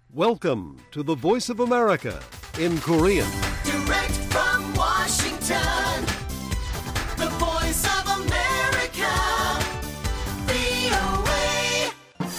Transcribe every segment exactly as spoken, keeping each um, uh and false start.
Welcome to the Voice of America in Korean. Direct from Washington, the Voice of America, 브이오에이.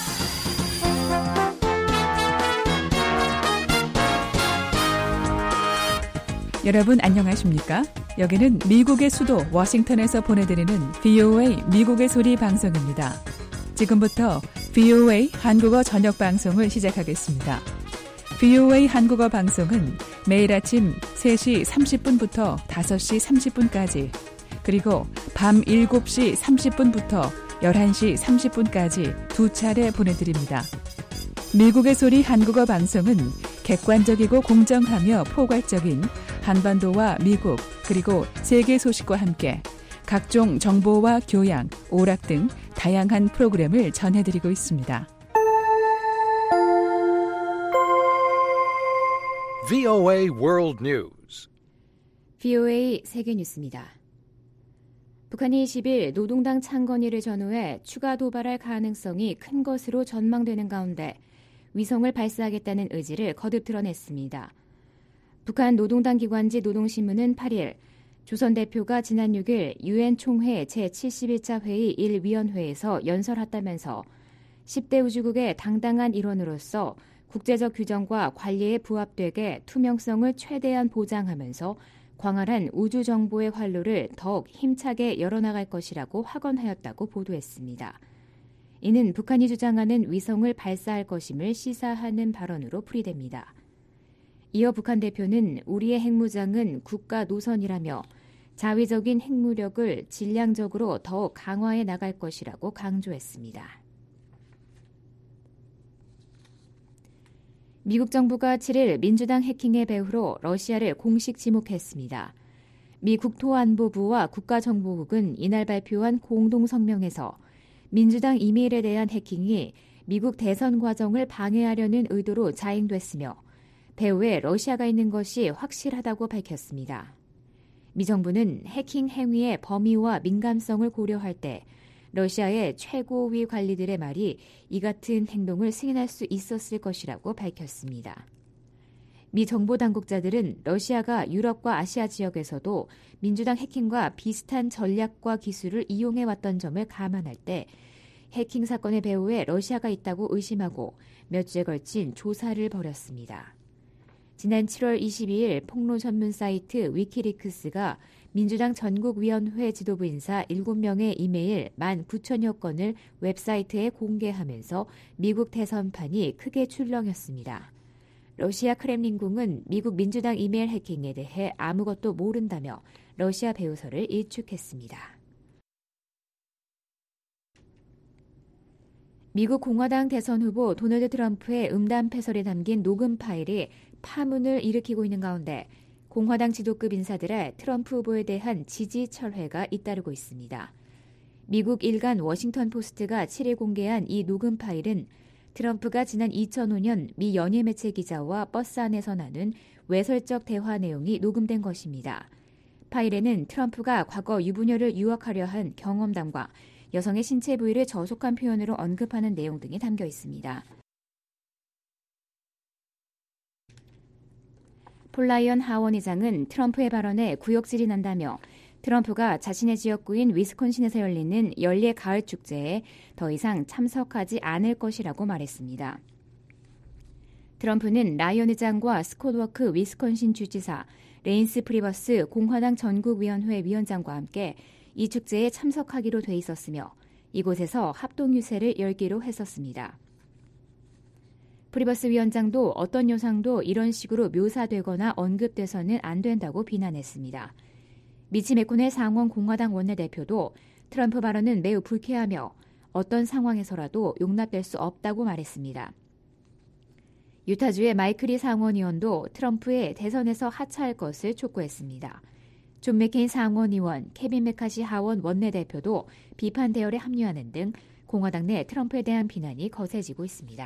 여러분 안녕하십니까? 여기는 미국의 수도 워싱턴에서 보내드리는 브이오에이 미국의 소리 방송입니다. 지금부터 브이오에이 한국어 저녁 방송을 시작하겠습니다. 브이오에이 한국어 방송은 매일 아침 세 시 삼십 분부터 다섯 시 삼십 분까지 그리고 밤 일곱 시 삼십 분부터 열한 시 삼십 분까지 두 차례 보내드립니다. 미국의 소리 한국어 방송은 객관적이고 공정하며 포괄적인 한반도와 미국 그리고 세계 소식과 함께 각종 정보와 교양, 오락 등 다양한 프로그램을 전해드리고 있습니다. 브이오에이 World News. 브이오에이 세계 뉴스입니다. 북한이 이십 일 노동당 창건일을 전후해 추가 도발할 가능성이 큰 것으로 전망되는 가운데 위성을 발사하겠다는 의지를 거듭 드러냈습니다. 북한 노동당 기관지 노동신문은 팔 일 조선 대표가 지난 육 일 유엔 총회 제칠십일 차 회의 일 위원회에서 연설했다면서 십 대 우주국의 당당한 일원으로서 국제적 규정과 관리에 부합되게 투명성을 최대한 보장하면서 광활한 우주 정보의 활로를 더욱 힘차게 열어나갈 것이라고 확언하였다고 보도했습니다. 이는 북한이 주장하는 위성을 발사할 것임을 시사하는 발언으로 풀이됩니다. 이어 북한 대표는 우리의 핵무장은 국가 노선이라며 자위적인 핵무력을 질량적으로 더욱 강화해 나갈 것이라고 강조했습니다. 미국 정부가 칠 일 민주당 해킹의 배후로 러시아를 공식 지목했습니다. 미 국토안보부와 국가정보국은 이날 발표한 공동성명에서 민주당 이메일에 대한 해킹이 미국 대선 과정을 방해하려는 의도로 자행됐으며 배후에 러시아가 있는 것이 확실하다고 밝혔습니다. 미 정부는 해킹 행위의 범위와 민감성을 고려할 때 러시아의 최고위 관리들의 말이 이 같은 행동을 승인할 수 있었을 것이라고 밝혔습니다. 미 정보당국자들은 러시아가 유럽과 아시아 지역에서도 민주당 해킹과 비슷한 전략과 기술을 이용해왔던 점을 감안할 때 해킹 사건의 배후에 러시아가 있다고 의심하고 몇 주에 걸친 조사를 벌였습니다. 지난 칠월 이십이일 폭로 전문 사이트 위키리크스가 민주당 전국위원회 지도부 인사 일곱 명의 이메일 만 구천여 건을 웹사이트에 공개하면서 미국 대선판이 크게 출렁였습니다. 러시아 크렘린궁은 미국 민주당 이메일 해킹에 대해 아무것도 모른다며 러시아 배후설을 일축했습니다. 미국 공화당 대선 후보 도널드 트럼프의 음담 패설이 담긴 녹음 파일이 파문을 일으키고 있는 가운데 공화당 지도급 인사들의 트럼프 후보에 대한 지지 철회가 잇따르고 있습니다. 미국 일간 워싱턴 포스트가 칠 일 공개한 이 녹음 파일은 트럼프가 지난 이천오 년 미 연예 매체 기자와 버스 안에서 나눈 외설적 대화 내용이 녹음된 것입니다. 파일에는 트럼프가 과거 유부녀를 유혹하려 한 경험담과 여성의 신체 부위를 저속한 표현으로 언급하는 내용 등이 담겨 있습니다. 폴라이언 하원 의장은 트럼프의 발언에 구역질이 난다며 트럼프가 자신의 지역구인 위스콘신에서 열리는 연례 가을 축제에 더 이상 참석하지 않을 것이라고 말했습니다. 트럼프는 라이언 의장과 스콧 워크 위스콘신 주지사, 레인스 프리버스 공화당 전국위원회 위원장과 함께 이 축제에 참석하기로 돼 있었으며 이곳에서 합동유세를 열기로 했었습니다. 프리버스 위원장도 어떤 요상도 이런 식으로 묘사되거나 언급돼서는 안 된다고 비난했습니다. 미치 맥코넬 상원 공화당 원내대표도 트럼프 발언은 매우 불쾌하며 어떤 상황에서라도 용납될 수 없다고 말했습니다. 유타주의 마이클리 상원의원도 트럼프의 대선에서 하차할 것을 촉구했습니다. 존 맥케인 상원의원, 케빈 메카시 하원 원내대표도 비판 대열에 합류하는 등 공화당 내 트럼프에 대한 비난이 거세지고 있습니다.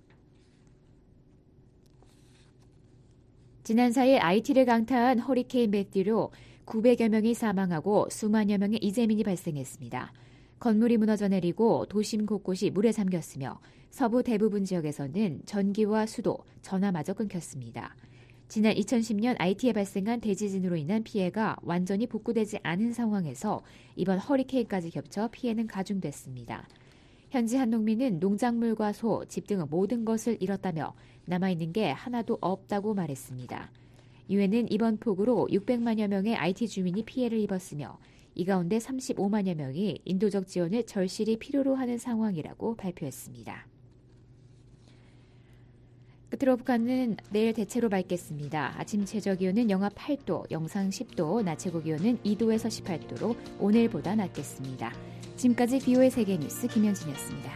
지난 사 일 아이티를 강타한 허리케인 매튜로 구백여 명이 사망하고 수만여 명의 이재민이 발생했습니다. 건물이 무너져 내리고 도심 곳곳이 물에 잠겼으며 서부 대부분 지역에서는 전기와 수도, 전화마저 끊겼습니다. 지난 이천십 년 아이티에 발생한 대지진으로 인한 피해가 완전히 복구되지 않은 상황에서 이번 허리케인까지 겹쳐 피해는 가중됐습니다. 현지 한 농민은 농작물과 소, 집 등 모든 것을 잃었다며 남아있는 게 하나도 없다고 말했습니다. 유엔은 이번 폭우로 육백만여 명의 아이티 주민이 피해를 입었으며 이 가운데 삼십오만여 명이 인도적 지원을 절실히 필요로 하는 상황이라고 발표했습니다. 끝으로 북한은 내일 대체로 맑겠습니다. 아침 최저기온은 영하 팔 도, 영상 십 도, 낮 최고기온은 이 도에서 십팔 도로 오늘보다 낮겠습니다. 지금까지 비오의 세계뉴스 김현진이었습니다.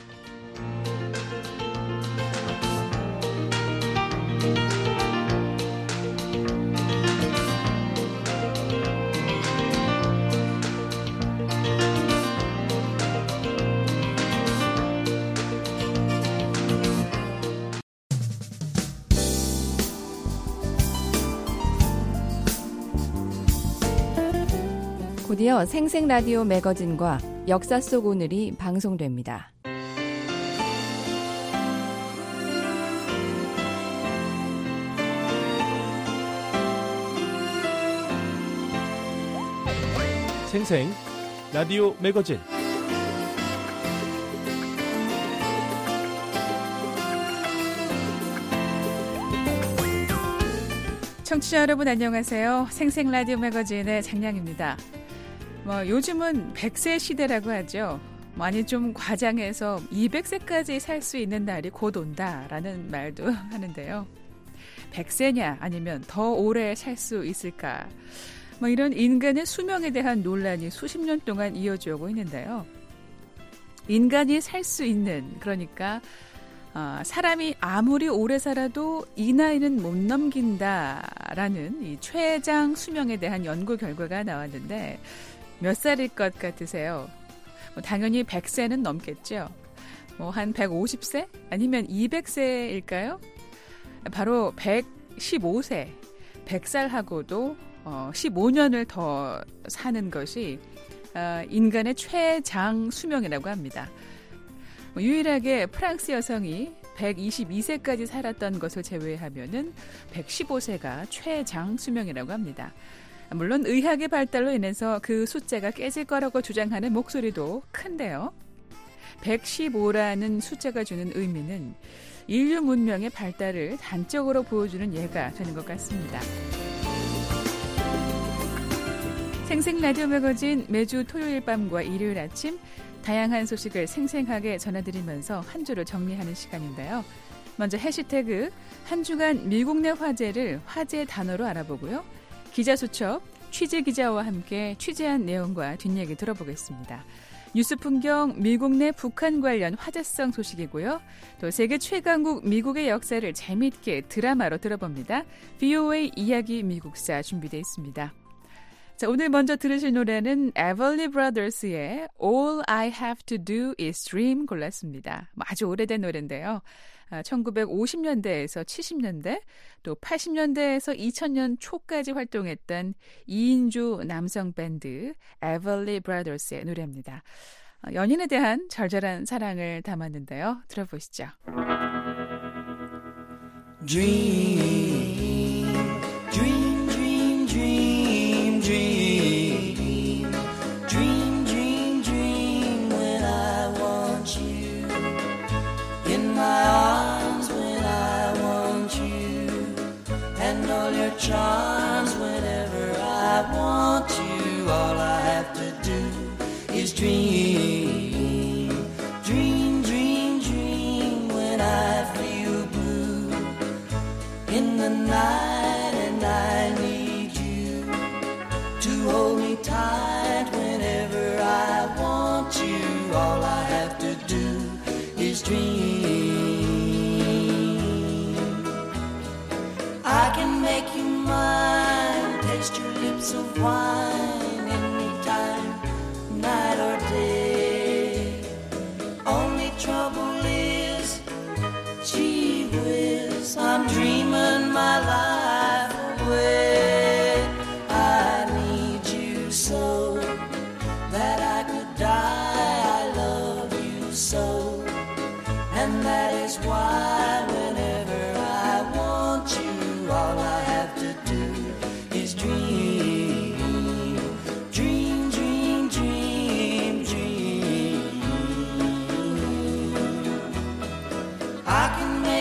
곧이어 생생라디오 매거진과 역사 속 오늘이 방송됩니다. 생생 라디오 매거진 청취자 여러분 안녕하세요. 생생라디오 매거진의 장량입니다. 뭐 요즘은 백 세 시대라고 하죠. 많이 좀 과장해서 이백 세까지 살 수 있는 날이 곧 온다라는 말도 하는데요. 백 세냐 아니면 더 오래 살 수 있을까? 뭐 이런 인간의 수명에 대한 논란이 수십 년 동안 이어져 오고 있는데요. 인간이 살 수 있는, 그러니까 어, 사람이 아무리 오래 살아도 이 나이는 못 넘긴다라는 이 최장 수명에 대한 연구 결과가 나왔는데 몇 살일 것 같으세요? 뭐 당연히 백 세는 넘겠죠. 뭐 한 백오십 세? 아니면 이백 세일까요? 바로 백십오 세, 백 살하고도 어, 십오 년을 더 사는 것이 어, 인간의 최장 수명이라고 합니다. 뭐 유일하게 프랑스 여성이 백이십이 세까지 살았던 것을 제외하면은 백십오 세가 최장 수명이라고 합니다. 물론 의학의 발달로 인해서 그 숫자가 깨질 거라고 주장하는 목소리도 큰데요. 백십오라는 숫자가 주는 의미는 인류 문명의 발달을 단적으로 보여주는 예가 되는 것 같습니다. 생생 라디오 매거진 매주 토요일 밤과 일요일 아침 다양한 소식을 생생하게 전해드리면서 한 주를 정리하는 시간인데요. 먼저 해시태그 한 주간 미국 내 화제를 화제 단어로 알아보고요. 기자수첩 취재기자와 함께 취재한 내용과 뒷얘기 들어보겠습니다. 뉴스 풍경 미국 내 북한 관련 화제성 소식이고요. 또 세계 최강국 미국의 역사를 재미있게 드라마로 들어봅니다. 비오에이 이야기 미국사 준비되어 있습니다. 자, 오늘 먼저 들으실 노래는 에벌리 브라더스의 All I Have to Do is Dream 골랐습니다. 아주 오래된 노래인데요. 천구백오십 년대에서 칠십 년대, 또 팔십 년대에서 이천 년 초까지 활동했던 이인조 남성 밴드 에벌리 브라더스의 노래입니다. 연인에 대한 절절한 사랑을 담았는데요. 들어보시죠. Dream, dream, dream, dream, dream, dream, dream, dream when I want you in my arms, when I want you, and all your charms whenever I want you. All I have to do is dream, dream, dream, dream when I feel blue in the night and I need you to hold me tight whenever I want you. All I have to do is dream. I can make you mine, taste your lips of wine anytime, night or day. Only trouble is, gee whiz, I'm dreaming my life away. I need you so that I could die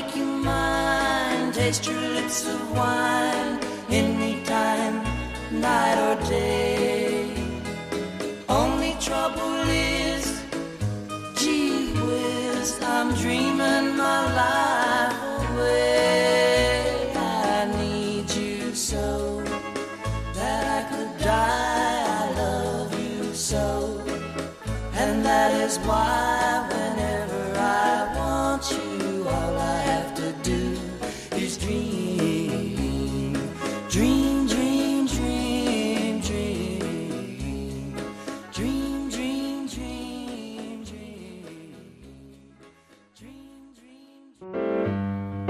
make you mine, taste your lips of wine, anytime, night or day. Only trouble is, gee whiz, I'm dreaming my life away. I need you so that I could die. I love you so, and that is why whenever I want you, all I have to do is dream, dream, dream, dream, dream, dream, dream, dream, dream, dream, dream.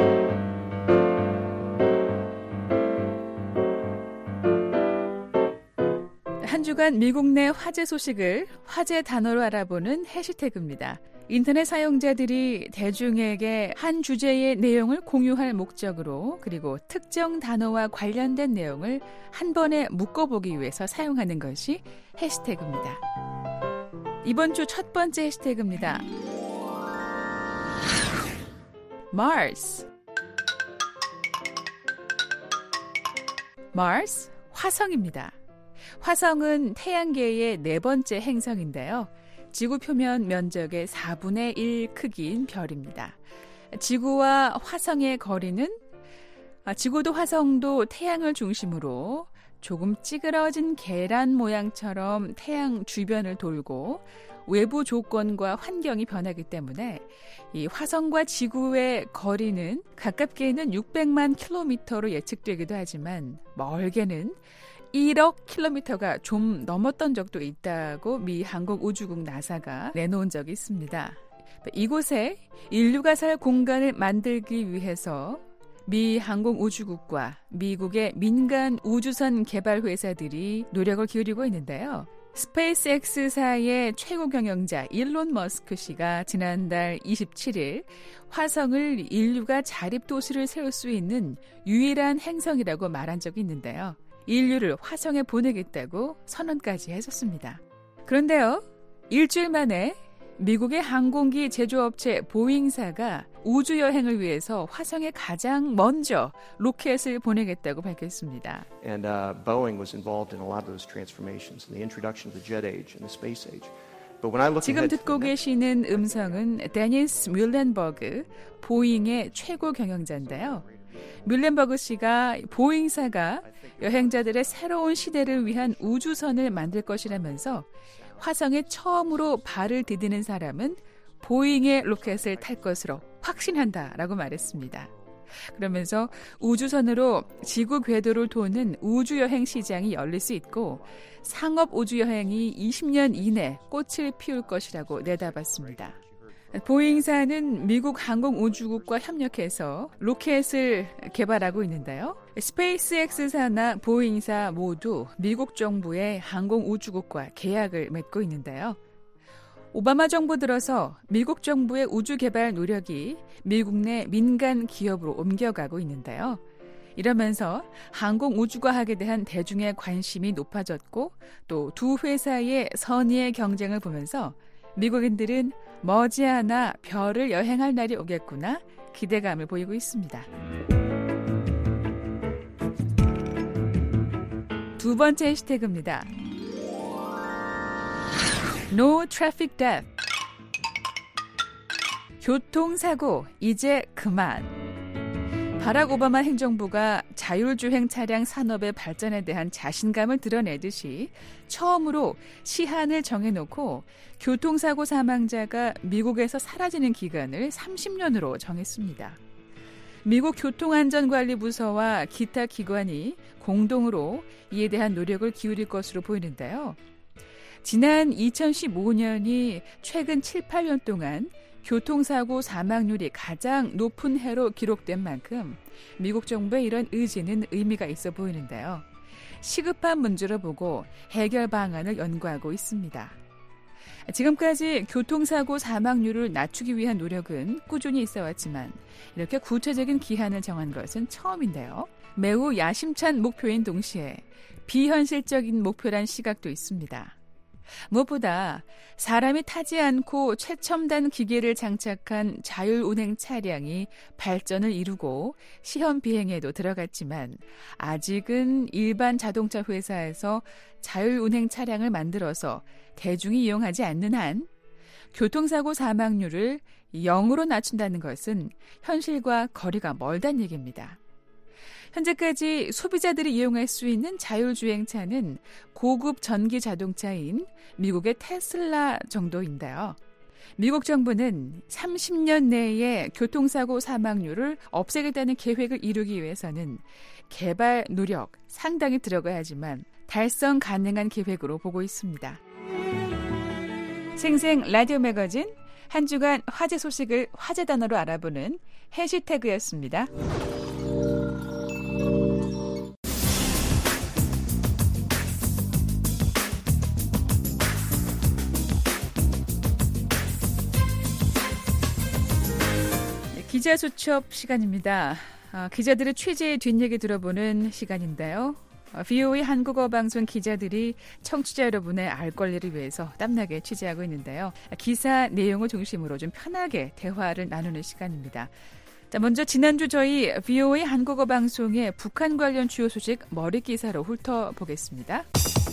한 주간 미국 내 화제 소식을 화제 단어로 알아보는 해시태그입니다. 인터넷 사용자들이 대중에게 한 주제의 내용을 공유할 목적으로 그리고 특정 단어와 관련된 내용을 한 번에 묶어보기 위해서 사용하는 것이 해시태그입니다. 이번 주 첫 번째 해시태그입니다. Mars. Mars, 화성입니다. 화성은 태양계의 네 번째 행성인데요. 지구 표면 면적의 사분의 일 크기인 별입니다. 지구와 화성의 거리는 지구도 화성도 태양을 중심으로 조금 찌그러진 계란 모양처럼 태양 주변을 돌고 외부 조건과 환경이 변하기 때문에 이 화성과 지구의 거리는 가깝게는 육백만 킬로미터로 예측되기도 하지만 멀게는 일억 킬로미터가 좀 넘었던 적도 있다고 미 항공우주국 나사가 내놓은 적이 있습니다. 이곳에 인류가 살 공간을 만들기 위해서 미 항공우주국과 미국의 민간 우주선 개발 회사들이 노력을 기울이고 있는데요. 스페이스X사의 최고 경영자 일론 머스크 씨가 지난달 이십칠일 화성을 인류가 자립도시를 세울 수 있는 유일한 행성이라고 말한 적이 있는데요. 인류를 화성에 보내겠다고 선언까지 했었습니다. 그런데요, 일주일 만에 미국의 항공기 제조업체 보잉사가 우주여행을 위해서 화성에 가장 먼저 로켓을 보내겠다고 밝혔습니다. And uh, Boeing was involved in a lot of those transformations, in the introduction of the jet age and the space age. But when I look 지금 ahead 듣고 계시는 음성은 데니스 뮬렌버그, 보잉의 최고 경영자인데요. 뮬렌버그 씨가 보잉사가 여행자들의 새로운 시대를 위한 우주선을 만들 것이라면서 화성에 처음으로 발을 디디는 사람은 보잉의 로켓을 탈 것으로 확신한다라고 말했습니다. 그러면서 우주선으로 지구 궤도를 도는 우주여행 시장이 열릴 수 있고 상업 우주여행이 이십 년 이내 꽃을 피울 것이라고 내다봤습니다. 보잉사는 미국 항공우주국과 협력해서 로켓을 개발하고 있는데요. 스페이스X사나 보잉사 모두 미국 정부의 항공우주국과 계약을 맺고 있는데요. 오바마 정부 들어서 미국 정부의 우주 개발 노력이 미국 내 민간 기업으로 옮겨가고 있는데요. 이러면서 항공우주과학에 대한 대중의 관심이 높아졌고 또 두 회사의 선의의 경쟁을 보면서 미국인들은 머지않아 별을 여행할 날이 오겠구나 기대감을 보이고 있습니다. 두 번째 해시태그입니다. No traffic death. 교통사고 이제 그만. 바락 오바마 행정부가 자율주행 차량 산업의 발전에 대한 자신감을 드러내듯이 처음으로 시한을 정해놓고 교통사고 사망자가 미국에서 사라지는 기간을 삼십 년으로 정했습니다. 미국 교통안전관리부서와 기타 기관이 공동으로 이에 대한 노력을 기울일 것으로 보이는데요. 지난 이천십오 년이 최근 칠, 팔 년 동안 교통사고 사망률이 가장 높은 해로 기록된 만큼 미국 정부의 이런 의지는 의미가 있어 보이는데요. 시급한 문제로 보고 해결 방안을 연구하고 있습니다. 지금까지 교통사고 사망률을 낮추기 위한 노력은 꾸준히 있어왔지만 이렇게 구체적인 기한을 정한 것은 처음인데요. 매우 야심찬 목표인 동시에 비현실적인 목표란 시각도 있습니다. 무엇보다 사람이 타지 않고 최첨단 기계를 장착한 자율운행 차량이 발전을 이루고 시험 비행에도 들어갔지만 아직은 일반 자동차 회사에서 자율운행 차량을 만들어서 대중이 이용하지 않는 한 교통사고 사망률을 영으로 낮춘다는 것은 현실과 거리가 멀다는 얘기입니다. 현재까지 소비자들이 이용할 수 있는 자율주행차는 고급 전기 자동차인 미국의 테슬라 정도인데요. 미국 정부는 삼십 년 내에 교통사고 사망률을 없애겠다는 계획을 이루기 위해서는 개발 노력 상당히 들어가야 하지만 달성 가능한 계획으로 보고 있습니다. 생생 라디오 매거진 한 주간 화제 소식을 화제 단어로 알아보는 해시태그였습니다. 기자 수첩 시간입니다. 아, 기자들의 취재의 뒷얘기 들어보는 시간인데요. 브이오에이 한국어 방송 기자들이 청취자 여러분의 알 권리를 위해서 땀나게 취재하고 있는데요. 기사 내용을 중심으로 좀 편하게 대화를 나누는 시간입니다. 자, 먼저 지난주 저희 브이오에이 한국어 방송의 북한 관련 주요 소식 머릿 기사로 훑어보겠습니다.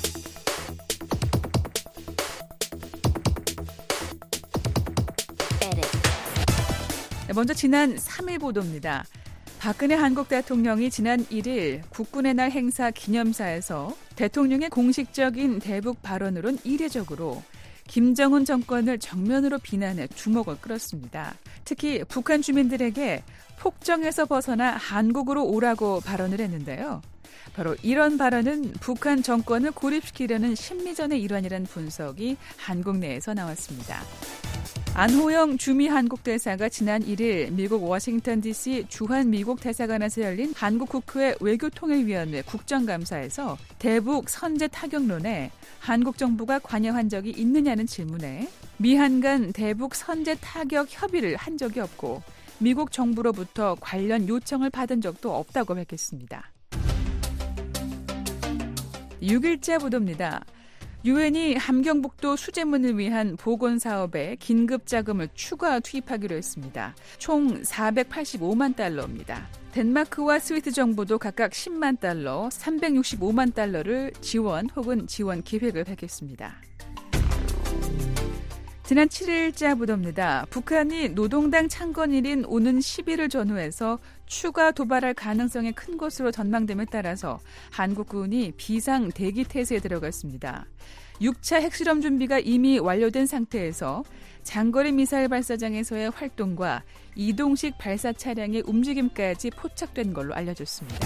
먼저 지난 삼 일 보도입니다. 박근혜 한국 대통령이 지난 일 일 국군의 날 행사 기념사에서 대통령의 공식적인 대북 발언으론 이례적으로 김정은 정권을 정면으로 비난해 주목을 끌었습니다. 특히 북한 주민들에게 폭정에서 벗어나 한국으로 오라고 발언을 했는데요. 바로 이런 발언은 북한 정권을 고립시키려는 심리전의 일환이라는 분석이 한국 내에서 나왔습니다. 안호영 주미 한국 대사가 지난 일 일 미국 워싱턴 디씨 주한 미국 대사관에서 열린 한국 국회 외교통일위원회 국정감사에서 대북 선제 타격론에 한국 정부가 관여한 적이 있느냐는 질문에 미한 간 대북 선제 타격 협의를 한 적이 없고 미국 정부로부터 관련 요청을 받은 적도 없다고 밝혔습니다. 육 일자 보도입니다. 유엔이 함경북도 수재문을 위한 보건사업에 긴급 자금을 추가 투입하기로 했습니다. 총 사백팔십오만 달러입니다. 덴마크와 스위스 정부도 각각 십만 달러, 삼백육십오만 달러를 지원 혹은 지원 계획을 밝혔습니다. 지난 칠 일자 보도입니다. 북한이 노동당 창건일인 오는 십 일을 전후해서 추가 도발할 가능성이 큰 것으로 전망됨에 따라서 한국군이 비상 대기 태세에 들어갔습니다. 육 차 핵실험 준비가 이미 완료된 상태에서 장거리 미사일 발사장에서의 활동과 이동식 발사 차량의 움직임까지 포착된 걸로 알려졌습니다.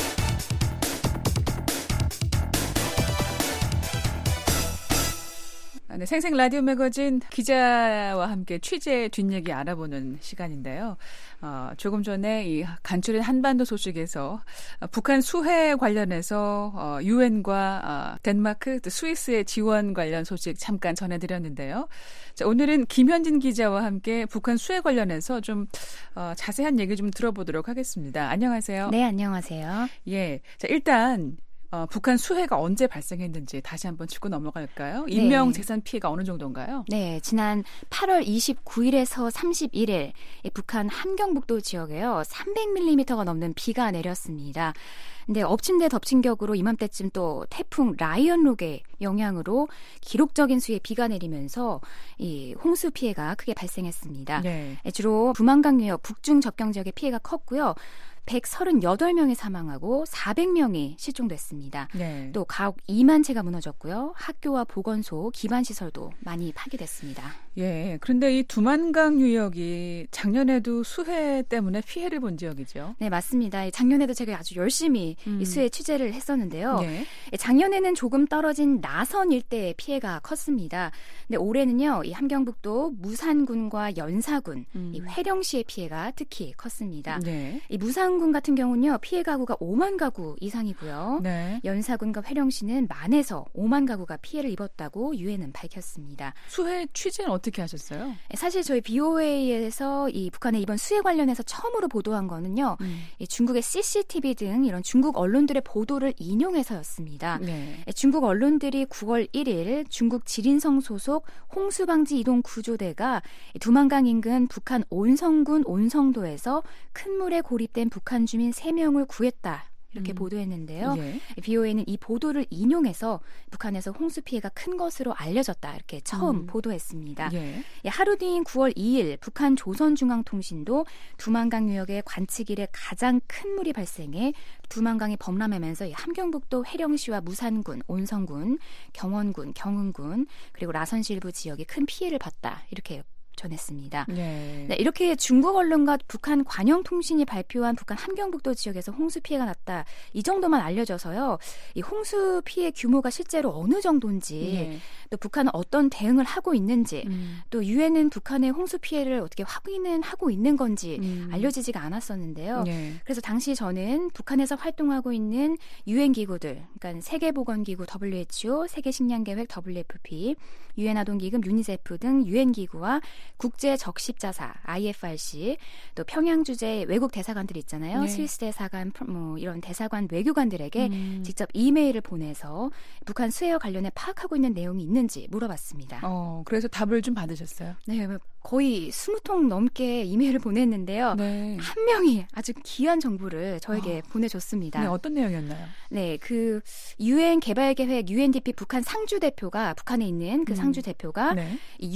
네, 생생 라디오 매거진 기자와 함께 취재 뒷얘기 알아보는 시간인데요. 어, 조금 전에 이 간추린 한반도 소식에서 어, 북한 수해 관련해서 어, 유엔과 어, 덴마크, 또 스위스의 지원 관련 소식 잠깐 전해드렸는데요. 자, 오늘은 김현진 기자와 함께 북한 수해 관련해서 좀 어, 자세한 얘기 좀 들어보도록 하겠습니다. 안녕하세요. 네, 안녕하세요. 예, 자 일단. 어, 북한 수해가 언제 발생했는지 다시 한번 짚고 넘어갈까요? 인명 재산 피해가 어느 정도인가요? 네, 지난 팔월 이십구일에서 삼십일일 북한 함경북도 지역에요. 삼백 밀리미터가 넘는 비가 내렸습니다. 근데 엎친 데 덮친 격으로 이맘때쯤 또 태풍 라이언록의 영향으로 기록적인 수의 비가 내리면서 이 홍수 피해가 크게 발생했습니다. 네. 주로 두만강유역 북중 접경 지역의 피해가 컸고요. 백삼십팔 명이 사망하고 사백 명이 실종됐습니다. 네. 또 가옥 이만 채가 무너졌고요. 학교와 보건소, 기반시설도 많이 파괴됐습니다. 예, 그런데 이 두만강 유역이 작년에도 수해 때문에 피해를 본 지역이죠? 네, 맞습니다. 작년에도 제가 아주 열심히 음. 이 수해 취재를 했었는데요. 네. 작년에는 조금 떨어진 나선 일대의 피해가 컸습니다. 근데 올해는요, 이 함경북도 무산군과 연사군, 음. 이 회령시의 피해가 특히 컸습니다. 네. 이 무산군 같은 경우는요, 피해 가구가 오만 가구 이상이고요. 네. 연사군과 회령시는 만에서 오만 가구가 피해를 입었다고 유엔은 밝혔습니다. 수해 취재는 어떻게 하셨어요? 사실 저희 비오에이에서 이 북한의 이번 수해 관련해서 처음으로 보도한 거는요. 음. 이 중국의 씨씨티비 등 이런 중국 언론들의 보도를 인용해서였습니다. 네. 중국 언론들이 구월 일일 중국 지린성 소속 홍수방지 이동 구조대가 두만강 인근 북한 온성군 온성도에서 큰 물에 고립된 북한 주민 세 명을 구했다. 이렇게 음. 보도했는데요. 예. 비오에이는 이 보도를 인용해서 북한에서 홍수 피해가 큰 것으로 알려졌다. 이렇게 처음 음. 보도했습니다. 예. 하루 뒤인 구월 이일 북한 조선중앙통신도 두만강 유역의 관측일에 가장 큰 물이 발생해 두만강이 범람하면서 함경북도 해령시와 무산군, 온성군, 경원군, 경흥군 그리고 라선시 일부 지역이 큰 피해를 봤다. 이렇게 전했습니다. 네. 네, 이렇게 중국 언론과 북한 관영통신이 발표한 북한 함경북도 지역에서 홍수 피해가 났다. 이 정도만 알려져서요. 이 홍수 피해 규모가 실제로 어느 정도인지 네. 또 북한은 어떤 대응을 하고 있는지 음. 또 유엔은 북한의 홍수 피해를 어떻게 확인은 하고 있는 건지 음. 알려지지가 않았었는데요. 네. 그래서 당시 저는 북한에서 활동하고 있는 유엔 기구들, 그러니까 세계보건기구 더블유에이치오, 세계식량계획 더블유에프피, 유엔 아동기금 유니세프 등 유엔 기구와 국제적십자사 아이에프알씨 또 평양 주재 외국 대사관들 있잖아요. 네. 스위스 대사관 뭐 이런 대사관 외교관들에게 음. 직접 이메일을 보내서 북한 수해와 관련해 파악하고 있는 내용이 있는지 물어봤습니다. 어, 그래서 답을 좀 받으셨어요? 네, 거의 스무 통 넘게 이메일을 보냈는데요. 네. 한 명이 아주 귀한 정보를 저에게 어. 보내줬습니다. 네, 어떤 내용이었나요? 네, 그 유엔 개발계획 유엔디피 북한 상주 대표가 북한에 있는 그 음. 상주 대표가 네.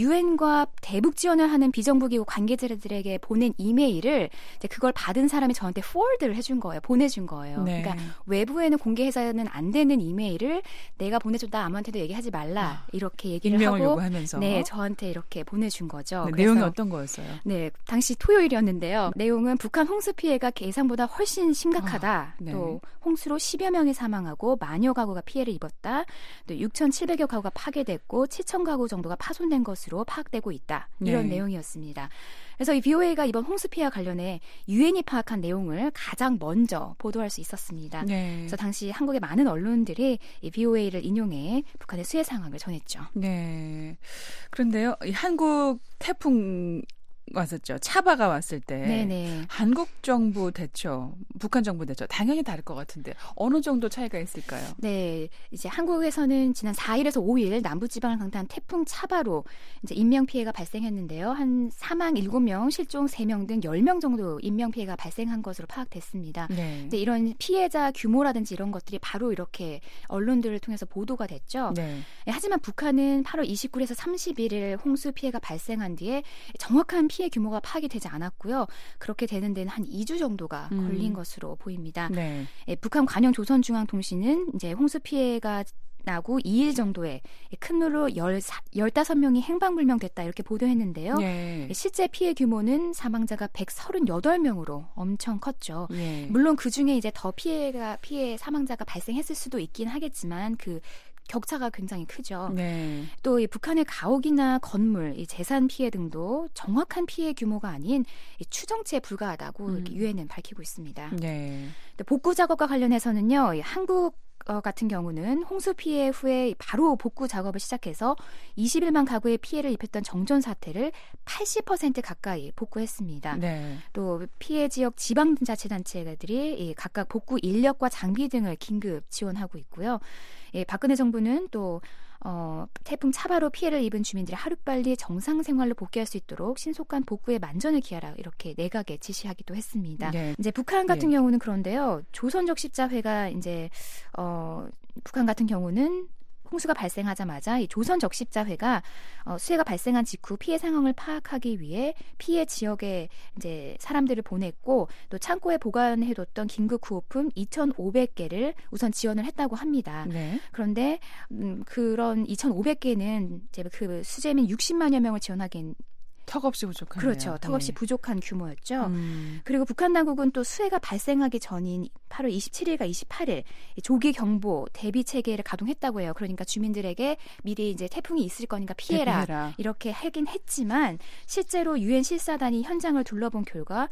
유엔과 대북 지원을 하는 비정부기구 관계자들에게 보낸 이메일을 이제 그걸 받은 사람이 저한테 forward를 해준 거예요. 보내준 거예요. 네. 그러니까 외부에는 공개해서는 안 되는 이메일을 내가 보내줬다 아무한테도 얘기하지 말라 아. 이렇게 얘기를 임명을 하고 요구하면서 네, 저한테 이렇게 보내준 거죠. 네, 내용이 어떤 거였어요? 네, 당시 토요일이었는데요. 내용은 북한 홍수 피해가 예상보다 훨씬 심각하다. 아, 네. 또 홍수로 십여 명이 사망하고 만여 가구가 피해를 입었다. 또 육천칠백여 가구가 파괴됐고 칠천 가구 정도가 파손된 것으로 파악되고 있다. 이런 네. 내용이었습니다. 그래서 이 비오에이가 이번 홍수 피해와 관련해 유엔이 파악한 내용을 가장 먼저 보도할 수 있었습니다. 네. 그래서 당시 한국의 많은 언론들이 이 비오에이를 인용해 북한의 수해 상황을 전했죠. 네. 그런데요, 이 한국 태풍 왔었죠. 차바가 왔을 때 네네. 한국 정부 대처, 북한 정부 대처 당연히 다를 것 같은데 어느 정도 차이가 있을까요? 네, 이제 한국에서는 지난 사일에서 오일 남부지방을 강타한 태풍 차바로 이제 인명 피해가 발생했는데요. 한 사망 일곱 명, 실종 세 명 등 열 명 정도 인명 피해가 발생한 것으로 파악됐습니다. 네. 근데 이런 피해자 규모라든지 이런 것들이 바로 이렇게 언론들을 통해서 보도가 됐죠. 네. 하지만 북한은 팔월 이십구일에서 삼십일일 홍수 피해가 발생한 뒤에 정확한 피해 규모가 파악이 되지 않았고요. 그렇게 되는 데는 한 이 주 정도가 음. 걸린 것으로 보입니다. 네. 예, 북한 관영 조선중앙통신은 이제 홍수 피해가 나고 이 일 정도에 큰 물로 열다섯 명이 행방불명됐다 이렇게 보도했는데요. 네. 실제 피해 규모는 사망자가 백삼십팔 명으로 엄청 컸죠. 네. 물론 그중에 이제 더 피해가 피해 사망자가 발생했을 수도 있긴 하겠지만 그 격차가 굉장히 크죠. 네. 또 이 북한의 가옥이나 건물, 이 재산 피해 등도 정확한 피해 규모가 아닌 이 추정치에 불과하다고 음. 유엔은 밝히고 있습니다. 네. 또 복구 작업과 관련해서는요, 이 한국 어, 같은 경우는 홍수 피해 후에 바로 복구 작업을 시작해서 이십일만 가구의 피해를 입혔던 정전 사태를 팔십 퍼센트 가까이 복구했습니다. 네. 또 피해 지역 지방자치단체들이 각각 복구 인력과 장비 등을 긴급 지원하고 있고요. 예, 박근혜 정부는 또 어, 태풍 차바로 피해를 입은 주민들이 하루빨리 정상 생활로 복귀할 수 있도록 신속한 복구에 만전을 기하라 이렇게 내각에 지시하기도 했습니다. 네. 이제 북한 같은 네. 경우는 그런데요. 조선적십자회가 이제 어, 북한 같은 경우는 홍수가 발생하자마자 이 조선적십자회가 어, 수해가 발생한 직후 피해 상황을 파악하기 위해 피해 지역에 이제 사람들을 보냈고 또 창고에 보관해뒀던 긴급 구호품 이천오백 개를 우선 지원을 했다고 합니다. 네. 그런데 음, 그런 이천오백 개는 이제 그 수재민 육십만여 명을 지원하기엔 턱없이 부족하네요. 그렇죠. 턱없이 네. 부족한 규모였죠. 음. 그리고 북한 당국은 또 수해가 발생하기 전인 팔월 이십칠일과 이십팔일 조기 경보 대비 체계를 가동했다고 해요. 그러니까 주민들에게 미리 이제 태풍이 있을 거니까 피해라, 대피해라. 이렇게 하긴 했지만 실제로 유엔 실사단이 현장을 둘러본 결과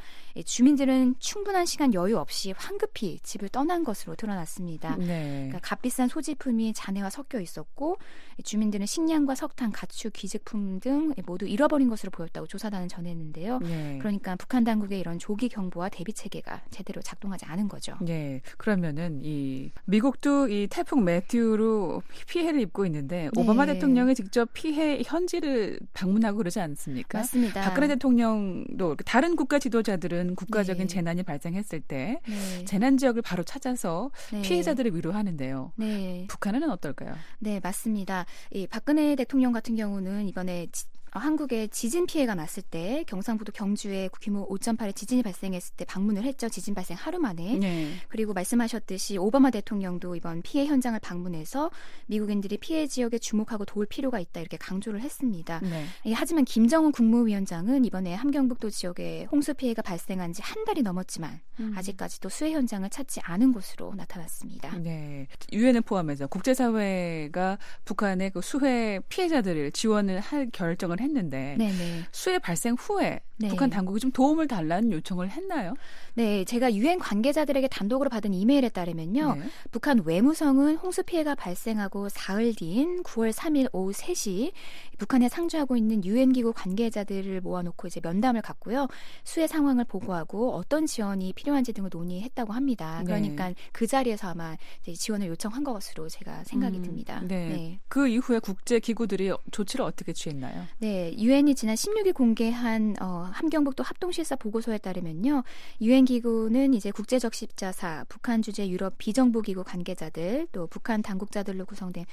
주민들은 충분한 시간 여유 없이 황급히 집을 떠난 것으로 드러났습니다. 네. 그러니까 값비싼 소지품이 잔해와 섞여 있었고 주민들은 식량과 석탄, 가축, 기증품 등 모두 잃어버린 것으로 보였다고 조사단은 전했는데요. 네. 그러니까 북한 당국의 이런 조기 경보와 대비 체계가 제대로 작동하지 않은 거죠. 네. 그러면은 이 미국도 이 태풍 매튜로 피해를 입고 있는데 네. 오바마 대통령이 직접 피해 현지를 방문하고 그러지 않습니까? 맞습니다. 박근혜 대통령도 다른 국가 지도자들은 국가적인 네. 재난이 발생했을 때 네. 재난 지역을 바로 찾아서 네. 피해자들을 위로하는데요. 네. 북한은 어떨까요? 네, 맞습니다. 이 박근혜 대통령 같은 경우는 이번에 지, 한국에 지진 피해가 났을 때 경상북도 경주에 규모 오 점 팔의 지진이 발생했을 때 방문을 했죠. 지진 발생 하루 만에. 네. 그리고 말씀하셨듯이 오바마 대통령도 이번 피해 현장을 방문해서 미국인들이 피해 지역에 주목하고 도울 필요가 있다 이렇게 강조를 했습니다. 네. 예, 하지만 김정은 국무위원장은 이번에 함경북도 지역에 홍수 피해가 발생한 지 한 달이 넘었지만 음. 아직까지도 수해 현장을 찾지 않은 것으로 나타났습니다. 네. 유엔을 포함해서 국제사회가 북한의 그 수해 피해자들을 지원을 할 결정을 했는데 네네. 수해 발생 후에 네. 북한 당국이 좀 도움을 달라는 요청을 했나요? 네, 제가 유엔 관계자들에게 단독으로 받은 이메일에 따르면요. 네. 북한 외무성은 홍수 피해가 발생하고 사흘 뒤인 구월 삼일 오후 세 시 북한에 상주하고 있는 유엔 기구 관계자들을 모아놓고 이제 면담을 갖고요. 수해 상황을 보고하고 어떤 지원이 필요한지 등을 논의했다고 합니다. 네. 그러니까 그 자리에서 아마 이제 지원을 요청한 것으로 제가 생각이 음, 듭니다. 네. 네. 그 이후에 국제 기구들이 조치를 어떻게 취했나요? 네, 유엔이 지난 십육일 공개한 어, 함경북도 합동실사 보고서에 따르면요, 유엔 기구는 이제 국제적 십자사, 북한 주재 유럽 비정부기구 관계자들, 또 북한 당국자들로 구성된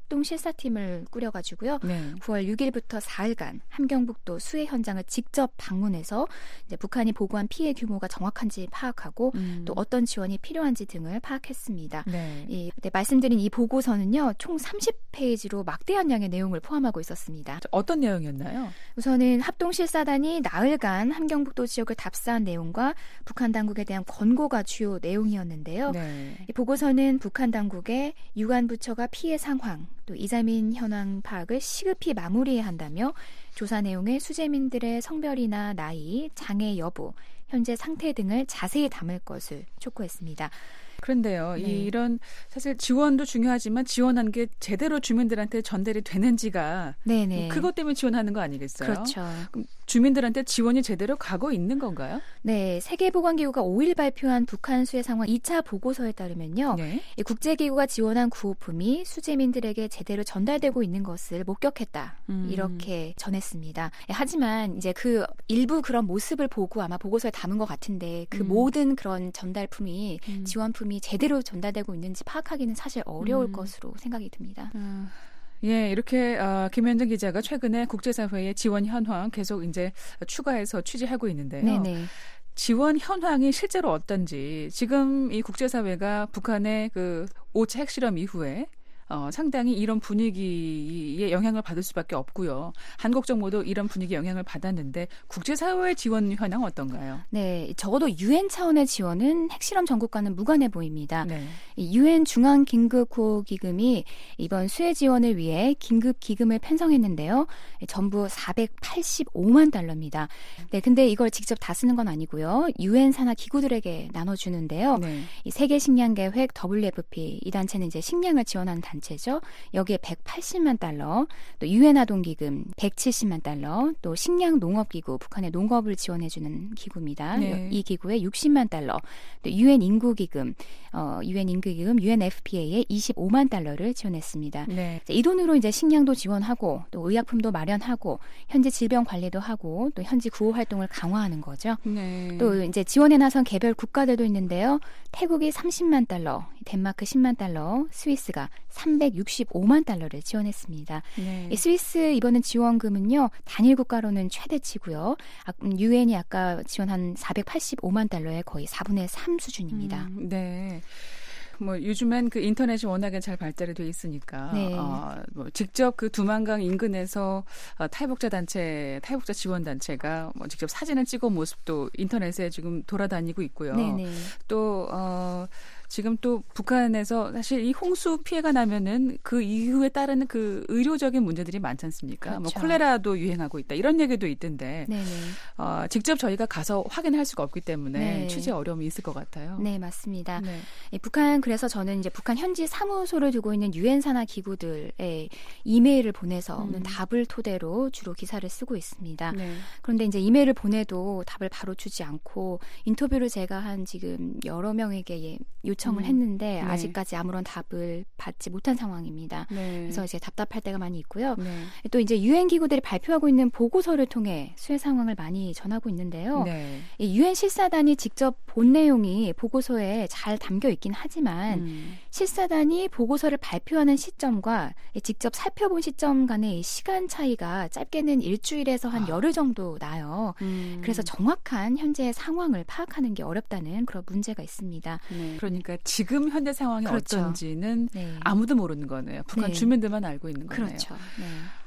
합동실사팀을 꾸려가지고요. 네. 구월 육일부터 사흘간 함경북도 수해 현장을 직접 방문해서 이제 북한이 보고한 피해 규모가 정확한지 파악하고 음. 또 어떤 지원이 필요한지 등을 파악했습니다. 네. 이, 네, 말씀드린 이 보고서는요, 총 삼십 페이지로 막대한 양의 내용을 포함하고 있었습니다. 어떤 내용이었나요? 우선은 합동실사단이 나흘간 함경북도 지역을 답사한 내용과 북한 당국에 대한 권고가 주요 내용이었는데요. 네. 이 보고서는 북한 당국에 유관 부처가 피해 상황, 또 이자민 현황 파악을 시급히 마무리해야 한다며 조사 내용에 수재민들의 성별이나 나이, 장애 여부, 현재 상태 등을 자세히 담을 것을 촉구했습니다. 그런데요, 네. 이런 사실 지원도 중요하지만 지원한 게 제대로 주민들한테 전달이 되는지가 네네. 그것 때문에 지원하는 거 아니겠어요? 그렇죠. 그럼 주민들한테 지원이 제대로 가고 있는 건가요? 네, 세계보건기구가 오일 발표한 북한 수해 상황 이 차 보고서에 따르면요. 네. 이 국제기구가 지원한 구호품이 수재민들에게 제대로 전달되고 있는 것을 목격했다. 음. 이렇게 전했습니다. 하지만 이제 그 일부 그런 모습을 보고 아마 보고서에 담은 것 같은데 그 음. 모든 그런 전달품이 음. 지원품이 제대로 전달되고 있는지 파악하기는 사실 어려울 음. 것으로 생각이 듭니다. 아, 예, 이렇게 어, 김현정 기자가 최근에 국제사회의 지원 현황 계속 이제 추가해서 취재하고 있는데요. 네네. 지원 현황이 실제로 어떤지 지금 이 국제사회가 북한의 그 오차 핵실험 이후에 어, 상당히 이런 분위기에 영향을 받을 수밖에 없고요. 한국 정부도 이런 분위기에 영향을 받았는데 국제사회의 지원 현황 어떤가요? 네, 적어도 유엔 차원의 지원은 핵실험 전국과는 무관해 보입니다. 네. 유엔 중앙긴급구호기금이 이번 수해 지원을 위해 긴급 기금을 편성했는데요. 전부 사백팔십오만 달러입니다. 네, 근데 이걸 직접 다 쓰는 건 아니고요. 유엔 산하 기구들에게 나눠주는데요. 네. 이 세계식량계획 더블유 에프 피 이 단체는 이제 식량을 지원하는 단체죠. 여기에 백팔십만 달러, 또 유엔 아동기금 백칠십만 달러, 또 식량농업기구 북한의 농업을 지원해주는 기구입니다. 네. 이 기구에 육십만 달러, 또 유엔 인구기금, 어, 유엔 인구기금 유엔 에프 피 에이에 이십오만 달러를 지원했습니다. 네. 이 돈으로 이제 식량도 지원하고 또 의약품도 마련하고 현지 질병 관리도 하고 또 현지 구호 활동을 강화하는 거죠. 네. 또 이제 지원에 나선 개별 국가들도 있는데요. 태국이 삼십만 달러, 덴마크 십만 달러, 스위스가 삼백육십오만 달러를 지원했습니다. 네. 이 스위스 이번엔 지원금은요. 단일 국가로는 최대치고요. 유엔이 아까 지원한 사백팔십오만 달러의 거의 사분의 삼 수준입니다. 음, 네. 뭐 요즘엔 그 인터넷이 워낙에 잘 발달이 돼 있으니까 네. 어, 뭐 직접 그 두만강 인근에서 어, 탈북자 단체, 탈북자 지원 단체가 뭐 직접 사진을 찍은 모습도 인터넷에 지금 돌아다니고 있고요. 네네. 또 어, 지금 또 북한에서 사실 이 홍수 피해가 나면은 그 이후에 따르는 그 의료적인 문제들이 많지 않습니까? 그렇죠. 뭐 콜레라도 유행하고 있다 이런 얘기도 있던데 네네. 어, 직접 저희가 가서 확인할 수가 없기 때문에 네. 취재 어려움이 있을 것 같아요. 네, 맞습니다. 네. 예, 북한 그래서 저는 이제 북한 현지 사무소를 두고 있는 유엔 산하 기구들에 이메일을 보내서 음. 오는 답을 토대로 주로 기사를 쓰고 있습니다. 네. 그런데 이제 이메일을 보내도 답을 바로 주지 않고 인터뷰를 제가 한 지금 여러 명에게 예, 요청을 음. 했는데 네. 아직까지 아무런 답을 받지 못한 상황입니다. 네. 그래서 이제 답답할 때가 많이 있고요. 네. 또 이제 유엔 기구들이 발표하고 있는 보고서를 통해 수해 상황을 많이 전하고 있는데요. 네. 이 유엔 실사단이 직접 본 내용이 보고서에 잘 담겨 있긴 하지만 음. 실사단이 보고서를 발표하는 시점과 직접 살펴본 시점 간의 시간 차이가 짧게는 일주일에서 한 아. 열흘 정도 나요. 음. 그래서 정확한 현재의 상황을 파악하는 게 어렵다는 그런 문제가 있습니다. 네. 그러니까 지금 현재 상황이 그렇죠. 어떤지는 네. 아무도 모르는 거네요. 북한 네. 주민들만 알고 있는 거네요. 그렇죠. 네.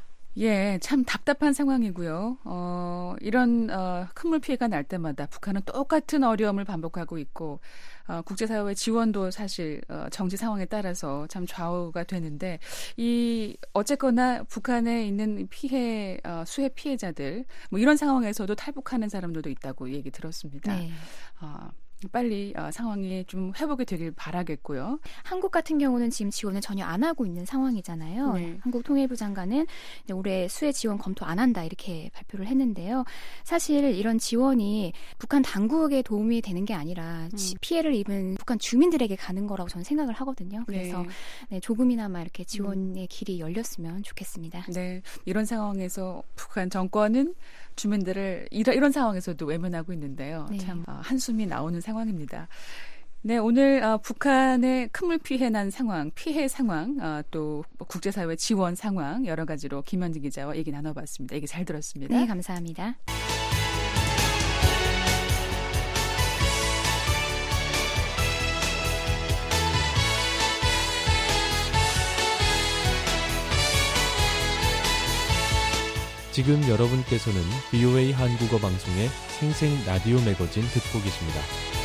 예, 참 답답한 상황이고요. 어, 이런 어, 큰 물 피해가 날 때마다 북한은 똑같은 어려움을 반복하고 있고 어, 국제사회의 지원도 사실 어, 정치 상황에 따라서 참 좌우가 되는데 이 어쨌거나 북한에 있는 피해 어, 수해 피해자들 뭐 이런 상황에서도 탈북하는 사람들도 있다고 얘기 들었습니다. 네. 어, 빨리 어, 상황이 좀 회복이 되길 바라겠고요. 한국 같은 경우는 지금 지원을 전혀 안 하고 있는 상황이잖아요. 네. 한국 통일부 장관은 이제 올해 수해 지원 검토 안 한다 이렇게 발표를 했는데요. 사실 이런 지원이 북한 당국에 도움이 되는 게 아니라 음. 피해를 입은 북한 주민들에게 가는 거라고 저는 생각을 하거든요. 그래서 네. 네, 조금이나마 이렇게 지원의 길이 열렸으면 좋겠습니다. 네, 이런 상황에서 북한 정권은 주민들을 이런, 이런 상황에서도 외면하고 있는데요. 네. 참 어, 한숨이 나오는 상황입니다. 네, 오늘 어, 북한의 큰물 피해 난 상황, 피해 상황, 어, 또 국제사회 지원 상황 여러 가지로 김현진 기자와 얘기 나눠봤습니다. 얘기 잘 들었습니다. 네, 감사합니다. 지금 여러분께서는 브이오에이 한국어 방송의 생생 라디오 매거진 듣고 계십니다.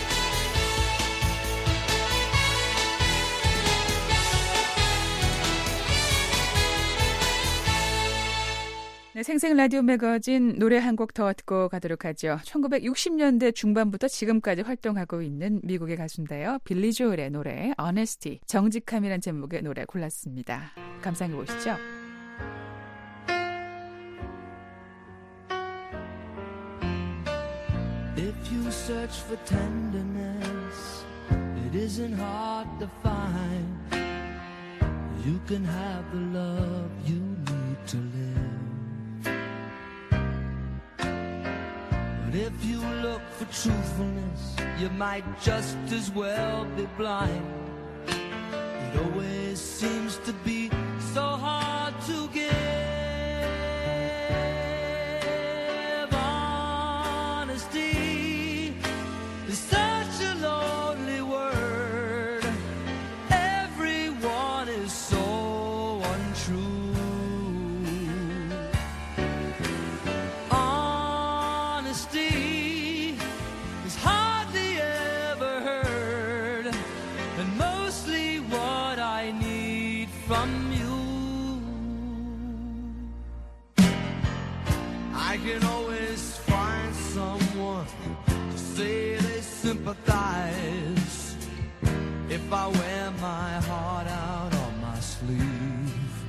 네, 생생 라디오 매거진 노래 한 곡 더 듣고 가도록 하죠. 천구백육십 년대 중반부터 지금까지 활동하고 있는 미국의 가수인데요. 빌리 조엘의 노래 Honesty, 정직함이란 제목의 노래 골랐습니다. 감상해 보시죠. If you search for tenderness, it isn't hard to find. You can have the love you need to live. But if you look for truthfulness, you might just as well be blind. It always seems to be so hard to give. Honesty is such a lonely word. Everyone is so untrue. Honesty is hardly ever heard, and mostly what I need from you. I can always find someone to say they sympathize if I wear my heart out on my sleeve.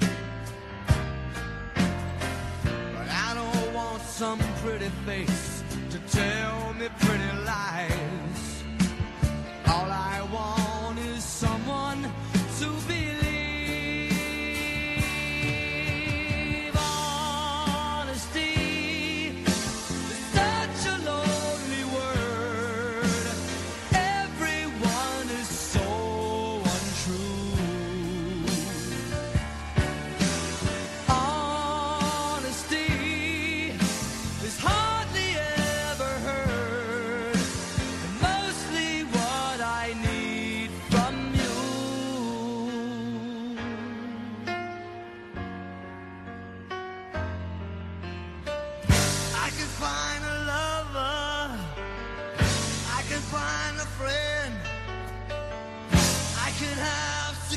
But I don't want some pretty face to tell me pretty lies. All I want is someone to believe. Honesty is such a lonely word. Everyone is so untrue. Honesty is hardly ever heard.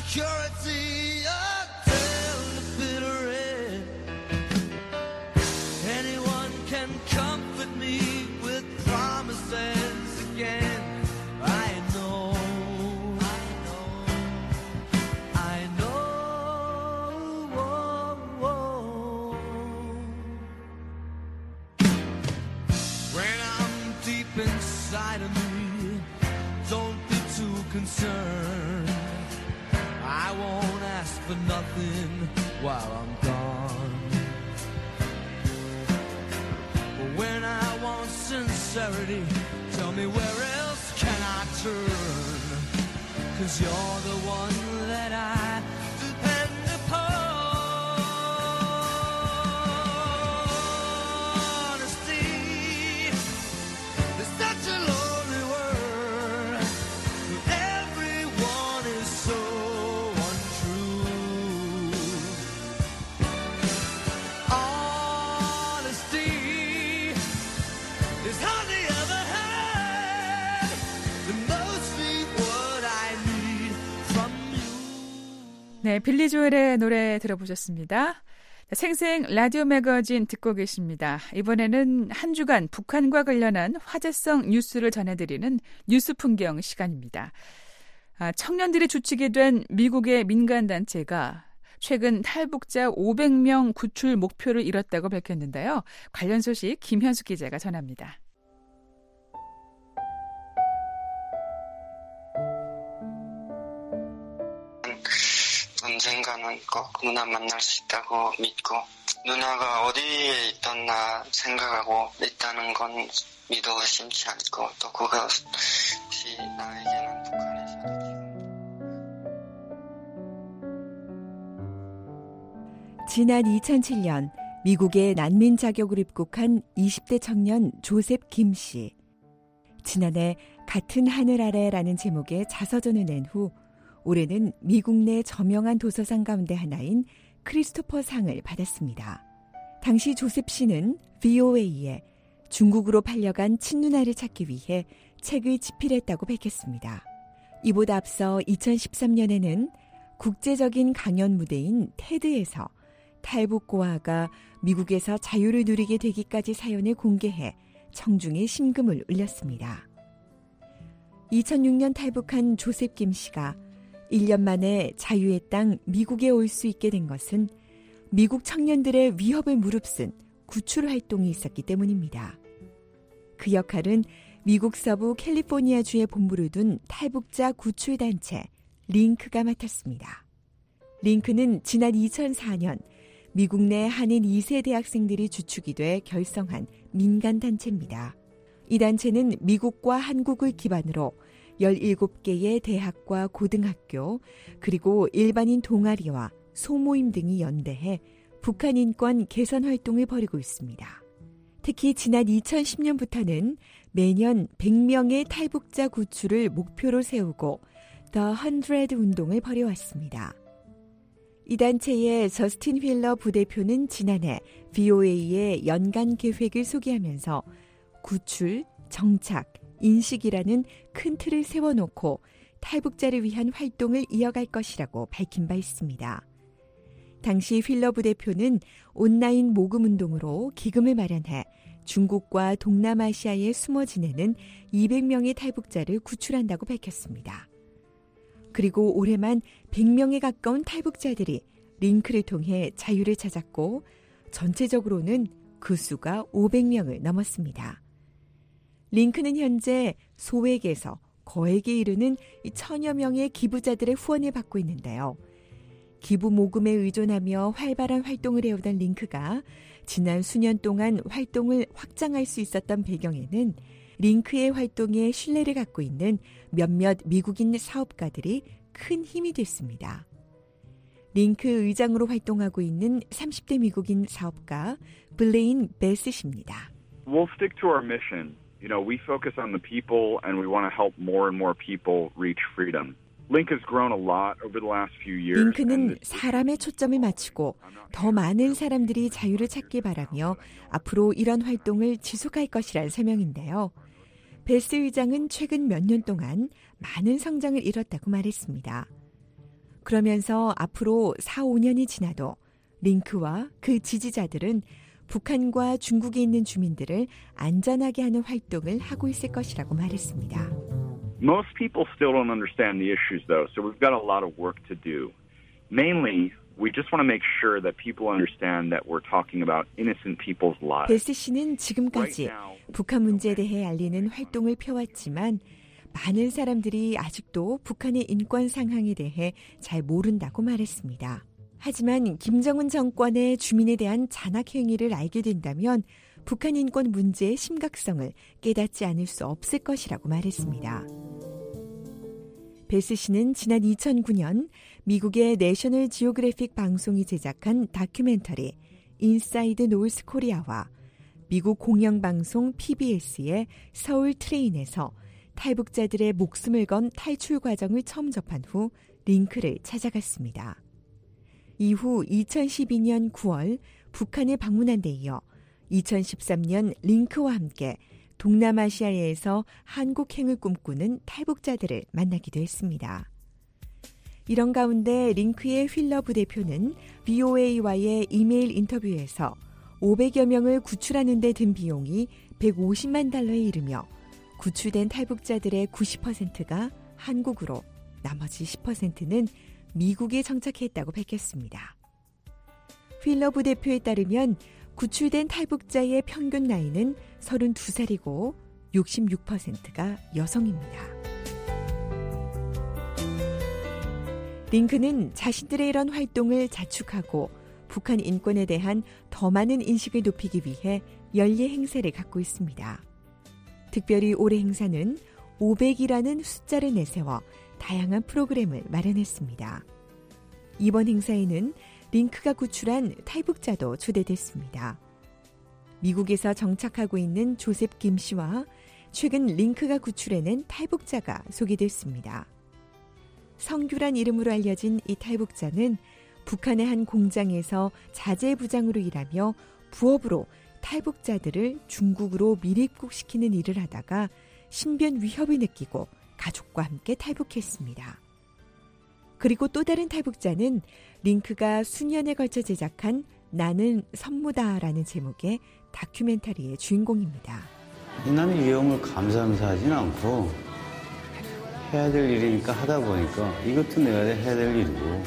security, a tale to bitter end. Anyone can comfort me with promises again. I know, I know, I know. Whoa, whoa. When I'm deep inside of me, don't be too concerned. I won't ask for nothing while I'm gone. But when I want sincerity, tell me where else can I turn? 'Cause you're the one that I depend upon. Honesty is such a lonely word. Everyone is so untrue. Honesty is hardly ever had the mostly what I need from you. 네, 빌리 조엘의 노래 들어보셨습니다. 생생 라디오 매거진 듣고 계십니다. 이번에는 한 주간 북한과 관련한 화제성 뉴스를 전해드리는 뉴스 풍경 시간입니다. 아, 청년들이 주축이 된 미국의 민간단체가 최근 탈북자 오백 명 구출 목표를 이뤘다고 밝혔는데요. 관련 소식 김현숙 기자가 전합니다. 언젠가는 꼭 누나 만날 수 있다고 믿고 누나가 어디에 있었나 생각하고 있다는 건 믿어 의심치 않고 또 그것이 나에게는 북한에서 지난 이천칠 년 미국에 난민 자격으로 입국한 이십 대 청년 조셉 김 씨. 지난해 같은 하늘 아래라는 제목의 자서전을 낸 후 올해는 미국 내 저명한 도서상 가운데 하나인 크리스토퍼 상을 받았습니다. 당시 조셉 씨는 브이오에이에 중국으로 팔려간 친누나를 찾기 위해 책을 집필했다고 밝혔습니다. 이보다 앞서 이천십삼 년에는 국제적인 강연 무대인 테드에서 탈북 고아가 미국에서 자유를 누리게 되기까지 사연을 공개해 청중의 심금을 울렸습니다. 이천육 년 탈북한 조셉 김 씨가 일 년 만에 자유의 땅 미국에 올 수 있게 된 것은 미국 청년들의 위협을 무릅쓴 구출 활동이 있었기 때문입니다. 그 역할은 미국 서부 캘리포니아주에 본부를 둔 탈북자 구출단체 링크가 맡았습니다. 링크는 지난 이천사 년 미국 내 한인 이 세 대학생들이 주축이 돼 결성한 민간단체입니다. 이 단체는 미국과 한국을 기반으로 열일곱 개의 대학과 고등학교, 그리고 일반인 동아리와 소모임 등이 연대해 북한 인권 개선 활동을 벌이고 있습니다. 특히 지난 이천십 년부터는 매년 백 명의 탈북자 구출을 목표로 세우고 더 헌드레드 운동을 벌여왔습니다. 이 단체의 저스틴 휠러 부대표는 지난해 브이오에이의 연간 계획을 소개하면서 구출, 정착, 인식이라는 큰 틀을 세워놓고 탈북자를 위한 활동을 이어갈 것이라고 밝힌 바 있습니다. 당시 휠러 부대표는 온라인 모금 운동으로 기금을 마련해 중국과 동남아시아에 숨어 지내는 이백 명의 탈북자를 구출한다고 밝혔습니다. 그리고 올해만 백 명에 가까운 탈북자들이 링크를 통해 자유를 찾았고 전체적으로는 그 수가 오백 명을 넘었습니다. 링크는 현재 소액에서 거액에 이르는 천여 명의 기부자들의 후원을 받고 있는데요. 기부 모금에 의존하며 활발한 활동을 해오던 링크가 지난 수년 동안 활동을 확장할 수 있었던 배경에는 링크의 활동에 신뢰를 갖고 있는 몇몇 미국인 사업가들이 큰 힘이 됐습니다. 링크 의장으로 활동하고 있는 삼십 대 미국인 사업가 블레인 베스십니다. We'll stick to our mission. You know, we focus on the people and we want to help more and more people reach freedom. Link has grown a lot over the last few years. 링크는 사람의 초점을 맞추고 더 많은 사람들이 자유를 찾길 바라며 앞으로 이런 활동을 지속할 것이란 설명인데요. 베스 의장은 최근 몇 년 동안 많은 성장을 이뤘다고 말했습니다. 그러면서 앞으로 사, 오 년이 지나도 링크와 그 지지자들은 북한과 중국에 있는 주민들을 안전하게 하는 활동을 하고 있을 것이라고 말했습니다. Most people still don't understand the issues, though, so we've got a lot of work to do. Mainly, we just want to make sure that people understand that we're talking about innocent people's lives. 벨스 씨는 지금까지 북한 문제에 대해 알리는 활동을 펴왔지만 많은 사람들이 아직도 북한의 인권 상황에 대해 잘 모른다고 말했습니다. 하지만 김정은 정권의 주민에 대한 잔악 행위를 알게 된다면 북한 인권 문제의 심각성을 깨닫지 않을 수 없을 것이라고 말했습니다. 벨스 씨는 지난 이천구 년 미국의 내셔널 지오그래픽 방송이 제작한 다큐멘터리 인사이드 노스 코리아와 미국 공영방송 피비에스의 서울 트레인에서 탈북자들의 목숨을 건 탈출 과정을 처음 접한 후 링크를 찾아갔습니다. 이후 이천십이 년 구월 북한을 방문한 데 이어 이천십삼 년 링크와 함께 동남아시아에서 한국행을 꿈꾸는 탈북자들을 만나기도 했습니다. 이런 가운데 링크의 휠러 부대표는 브이오에이와의 이메일 인터뷰에서 오백여 명을 구출하는 데 든 비용이 백오십만 달러에 이르며 구출된 탈북자들의 구십 퍼센트가 한국으로, 나머지 십 퍼센트는 미국에 정착했다고 밝혔습니다. 휠러 부대표에 따르면 구출된 탈북자의 평균 나이는 서른두 살이고 육십육 퍼센트가 여성입니다. 링크는 자신들의 이런 활동을 자축하고 북한 인권에 대한 더 많은 인식을 높이기 위해 연례 행사를 갖고 있습니다. 특별히 올해 행사는 오백이라는 숫자를 내세워 다양한 프로그램을 마련했습니다. 이번 행사에는 링크가 구출한 탈북자도 초대됐습니다. 미국에서 정착하고 있는 조셉 김 씨와 최근 링크가 구출해낸 탈북자가 소개됐습니다. 성규란 이름으로 알려진 이 탈북자는 북한의 한 공장에서 자재부장으로 일하며 부업으로 탈북자들을 중국으로 밀입국시키는 일을 하다가 신변 위협을 느끼고 가족과 함께 탈북했습니다. 그리고 또 다른 탈북자는 링크가 수년에 걸쳐 제작한 나는 선무다라는 제목의 다큐멘터리의 주인공입니다. 나는 위험을 감사하진 않고 해야 될 일이니까 하다 보니까 이것도 내가 해야 될 일이고.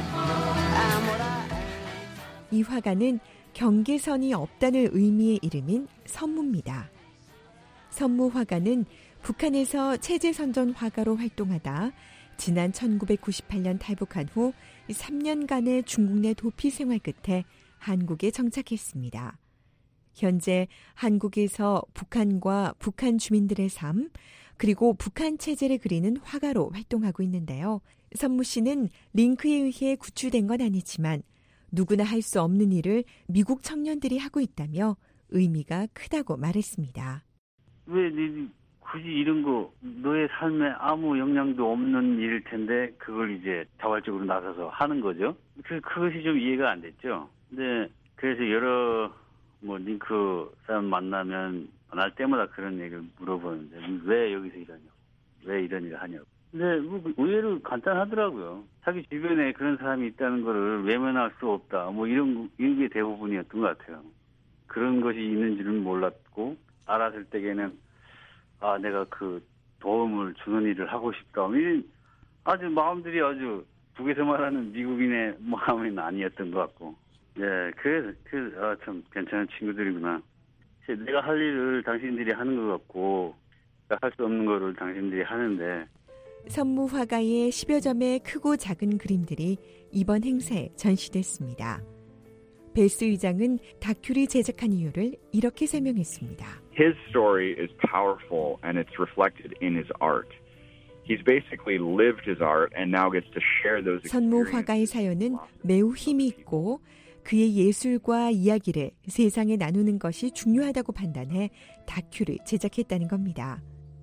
이 화가는 경계선이 없다는 의미의 이름인 선무입니다. 선무 화가는 북한에서 체제선전 화가로 활동하다 지난 천구백구십팔 년 탈북한 후 삼 년간의 중국 내 도피 생활 끝에 한국에 정착했습니다. 현재 한국에서 북한과 북한 주민들의 삶, 그리고 북한 체제를 그리는 화가로 활동하고 있는데요. 선무 씨는 링크에 의해 구출된 건 아니지만 누구나 할 수 없는 일을 미국 청년들이 하고 있다며 의미가 크다고 말했습니다. 왜 굳이 이런 거 너의 삶에 아무 영향도 없는 일일 텐데 그걸 이제 자발적으로 나서서 하는 거죠. 그, 그것이 좀 이해가 안 됐죠. 근데 그래서 여러 뭐 링크 사람 만나면 만날 때마다 그런 얘기를 물어보는데 왜 여기서 이러냐, 왜 이런 일을 하냐고. 근데 뭐 의외로 간단하더라고요. 자기 주변에 그런 사람이 있다는 거를 외면할 수 없다. 뭐 이런 이게 대부분이었던 것 같아요. 그런 것이 있는 줄은 몰랐고 알았을 때에는 아 내가 그 도움을 주는 일을 하고 싶다. 아주 마음들이 아주 북에서 말하는 미국인의 마음은 아니었던 것 같고. 네, 그래서 그, 아, 참 괜찮은 친구들이구나. 내가 할 일을 당신들이 하는 것 같고 할 수 없는 거를 당신들이 하는데. 선무 화가의 십여 점의 크고 작은 그림들이 이번 행사에 전시됐습니다. 벨스 의장은 다큐를 제작한 이유를 이렇게 설명했습니다. His story is powerful and it's reflected in his art. He's basically lived his art and now gets to share those experiences. 선무 화가의 사연은 매우 힘이 있고 그의 예술과 이야기를 세상에 나누는 것이 중요하다고 판단해 다큐를 제작했다는 겁니다.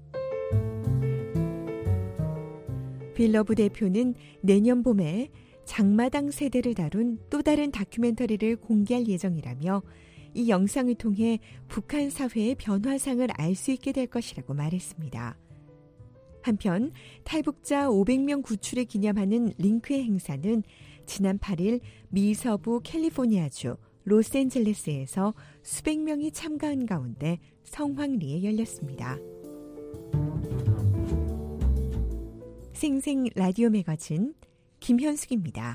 빌러브 대표는 내년 봄에 장마당 세대를 다룬 또 다른 다큐멘터리를 공개할 예정이라며 이 영상을 통해 북한 사회의 변화상을 알 수 있게 될 것이라고 말했습니다. 한편 탈북자 오백 명 구출을 기념하는 링크의 행사는 지난 팔 일 미 서부 캘리포니아주 로스앤젤레스에서 수백 명이 참가한 가운데 성황리에 열렸습니다. 생생 라디오 매거진 김현숙입니다.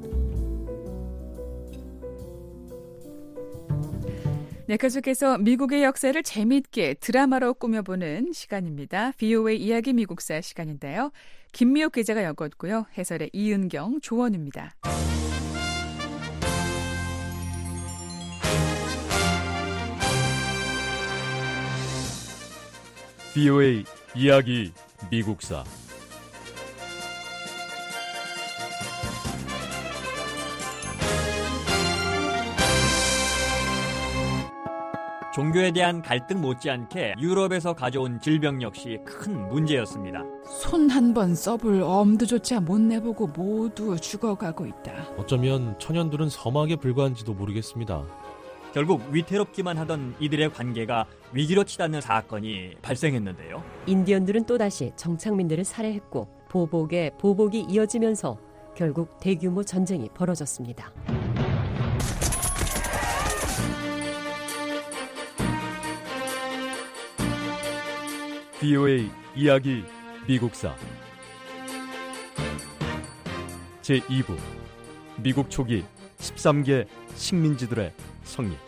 네, 계속해서 미국의 역사를 재미있게 드라마로 꾸며보는 시간입니다. 브이오에이 이야기 미국사 시간인데요. 김미옥 기자가 엮었고요. 해설의 이은경, 조원입니다. 브이오에이 이야기 미국사 종교에 대한 갈등 못지않게 유럽에서 가져온 질병 역시 큰 문제였습니다. 손 한 번 써볼 엄두조차 못 내보고 모두 죽어가고 있다. 어쩌면 천연들은 서막에 불과한지도 모르겠습니다. 결국 위태롭기만 하던 이들의 관계가 위기로 치닫는 사건이 발생했는데요. 인디언들은 또다시 정착민들을 살해했고 보복에 보복이 이어지면서 결국 대규모 전쟁이 벌어졌습니다. 브이오에이 이야기 미국사 제이 부 미국 초기 십삼 개 식민지들의 성립.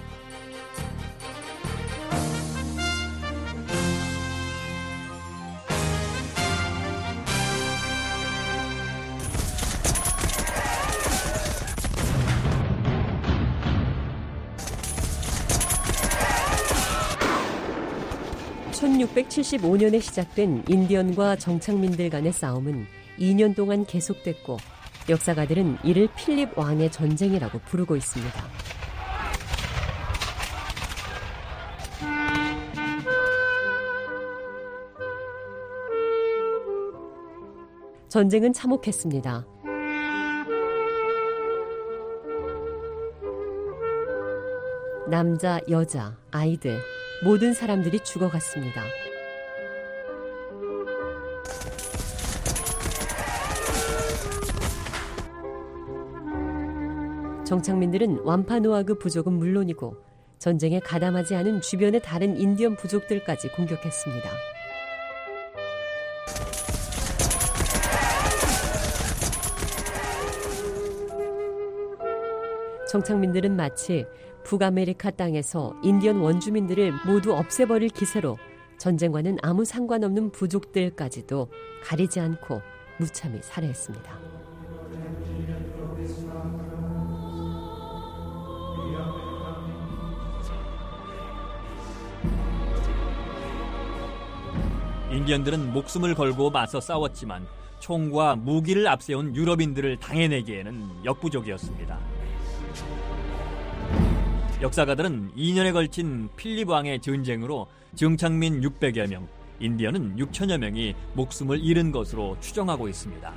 천육백칠십오 년에 시작된 인디언과 정착민들 간의 싸움은 이 년 동안 계속됐고 역사가들은 이를 필립 왕의 전쟁이라고 부르고 있습니다. 전쟁은 참혹했습니다. 남자, 여자, 아이들 모든 사람들이 죽어갔습니다. 정착민들은 완파노아그 부족은 물론이고 전쟁에 가담하지 않은 주변의 다른 인디언 부족들까지 공격했습니다. 정착민들은 마치 북아메리카 땅에서 인디언 원주민들을 모두 없애버릴 기세로 전쟁과는 아무 상관없는 부족들까지도 가리지 않고 무참히 살해했습니다. 인디언들은 목숨을 걸고 맞서 싸웠지만 총과 무기를 앞세운 유럽인들을 당해내기에는 역부족이었습니다. 역사가들은 이 년에 걸친 필립 왕의 전쟁으로 정착민 육백여 명, 인디언은 육천여 명이 목숨을 잃은 것으로 추정하고 있습니다.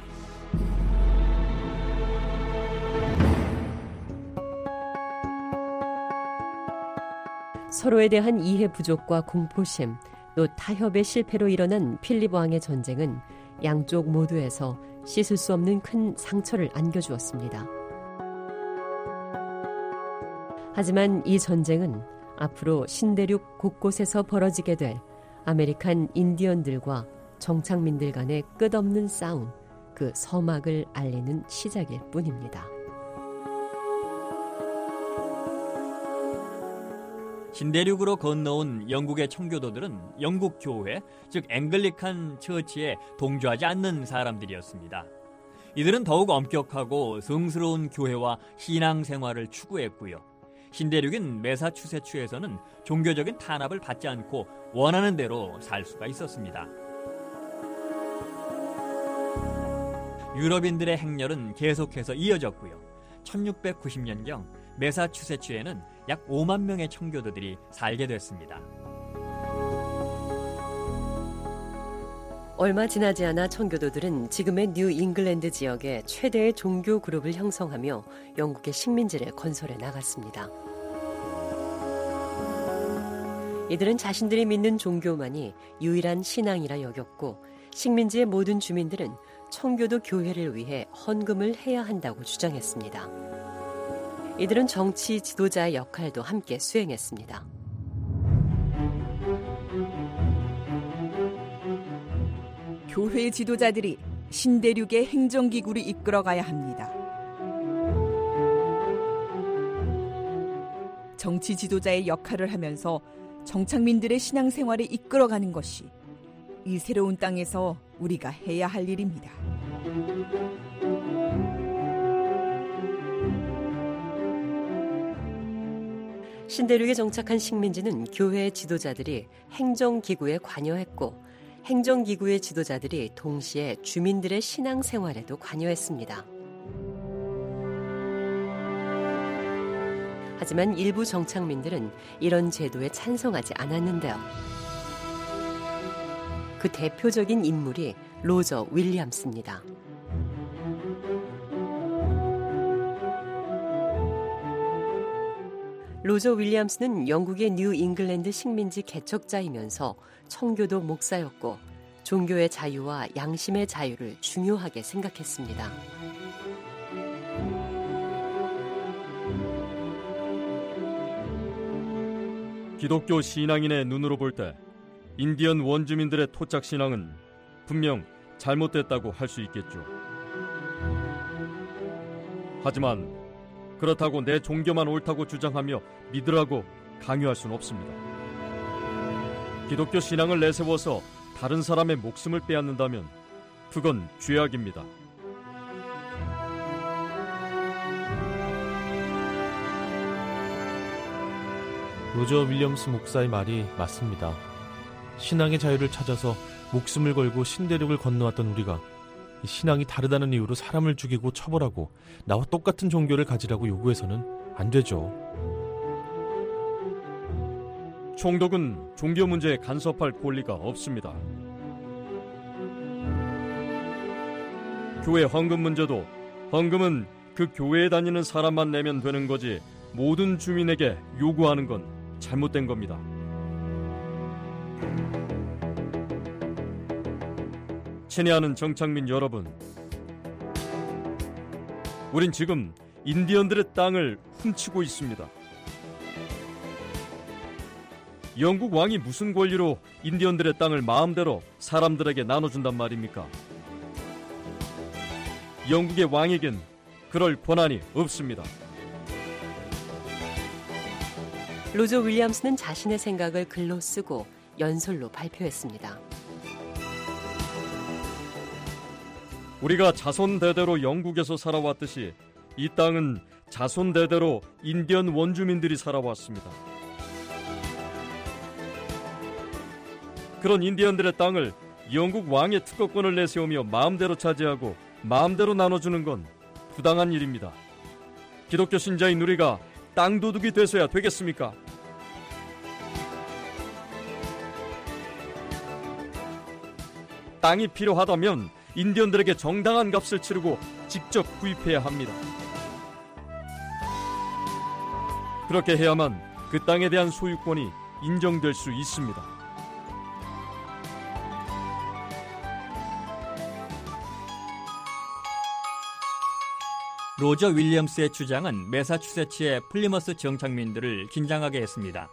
서로에 대한 이해 부족과 공포심, 또 타협의 실패로 일어난 필립 왕의 전쟁은 양쪽 모두에서 씻을 수 없는 큰 상처를 안겨주었습니다. 하지만 이 전쟁은 앞으로 신대륙 곳곳에서 벌어지게 될 아메리칸 인디언들과 정착민들 간의 끝없는 싸움, 그 서막을 알리는 시작일 뿐입니다. 신대륙으로 건너온 영국의 청교도들은 영국 교회, 즉 앵글리칸 처치에 동조하지 않는 사람들이었습니다. 이들은 더욱 엄격하고 성스러운 교회와 신앙생활을 추구했고요. 신대륙인 매사추세츠에서는 종교적인 탄압을 받지 않고 원하는 대로 살 수가 있었습니다. 유럽인들의 행렬은 계속해서 이어졌고요. 천육백구십 년경 매사추세츠에는 약 오만 명의 청교도들이 살게 됐습니다. 얼마 지나지 않아 청교도들은 지금의 뉴 잉글랜드 지역에 최대의 종교 그룹을 형성하며 영국의 식민지를 건설해 나갔습니다. 이들은 자신들이 믿는 종교만이 유일한 신앙이라 여겼고 식민지의 모든 주민들은 청교도 교회를 위해 헌금을 해야 한다고 주장했습니다. 이들은 정치 지도자의 역할도 함께 수행했습니다. 교회 지도자들이 신대륙의 행정기구를 이끌어가야 합니다. 정치 지도자의 역할을 하면서 정착민들의 신앙생활을 이끌어가는 것이 이 새로운 땅에서 우리가 해야 할 일입니다. 신대륙에 정착한 식민지는 교회의 지도자들이 행정기구에 관여했고 행정기구의 지도자들이 동시에 주민들의 신앙생활에도 관여했습니다. 하지만 일부 정착민들은 이런 제도에 찬성하지 않았는데요. 그 대표적인 인물이 로저 윌리엄스입니다. 로저 윌리엄스는 영국의 뉴 잉글랜드 식민지 개척자이면서 청교도 목사였고 종교의 자유와 양심의 자유를 중요하게 생각했습니다. 기독교 신앙인의 눈으로 볼 때 인디언 원주민들의 토착 신앙은 분명 잘못됐다고 할 수 있겠죠. 하지만 그렇다고 내 종교만 옳다고 주장하며 믿으라고 강요할 수는 없습니다. 기독교 신앙을 내세워서 다른 사람의 목숨을 빼앗는다면 그건 죄악입니다. 로저 윌리엄스 목사의 말이 맞습니다. 신앙의 자유를 찾아서 목숨을 걸고 신대륙을 건너왔던 우리가 신앙이 다르다는 이유로 사람을 죽이고 처벌하고 나와 똑같은 종교를 가지라고 요구해서는 안 되죠. 총독은 종교 문제에 간섭할 권리가 없습니다. 교회 헌금 문제도 헌금은 그 교회에 다니는 사람만 내면 되는 거지 모든 주민에게 요구하는 건 잘못된 겁니다. 친애하는 정착민 여러분, 우린 지금 인디언들의 땅을 훔치고 있습니다. 영국 왕이 무슨 권리로 인디언들의 땅을 마음대로 사람들에게 나눠준단 말입니까? 영국의 왕에겐 그럴 권한이 없습니다. 로저 윌리엄스는 자신의 생각을 글로 쓰고 연설로 발표했습니다. 우리가 자손 대대로 영국에서 살아왔듯이 이 땅은 자손 대대로 인디언 원주민들이 살아왔습니다. 그런 인디언들의 땅을 영국 왕의 특허권을 내세우며 마음대로 차지하고 마음대로 나눠주는 건 부당한 일입니다. 기독교 신자인 우리가 땅 도둑이 돼서야 되겠습니까? 땅이 필요하다면 인디언들에게 정당한 값을 치르고 직접 구입해야 합니다. 그렇게 해야만 그 땅에 대한 소유권이 인정될 수 있습니다. 로저 윌리엄스의 주장은 매사추세츠의 플리머스 정착민들을 긴장하게 했습니다.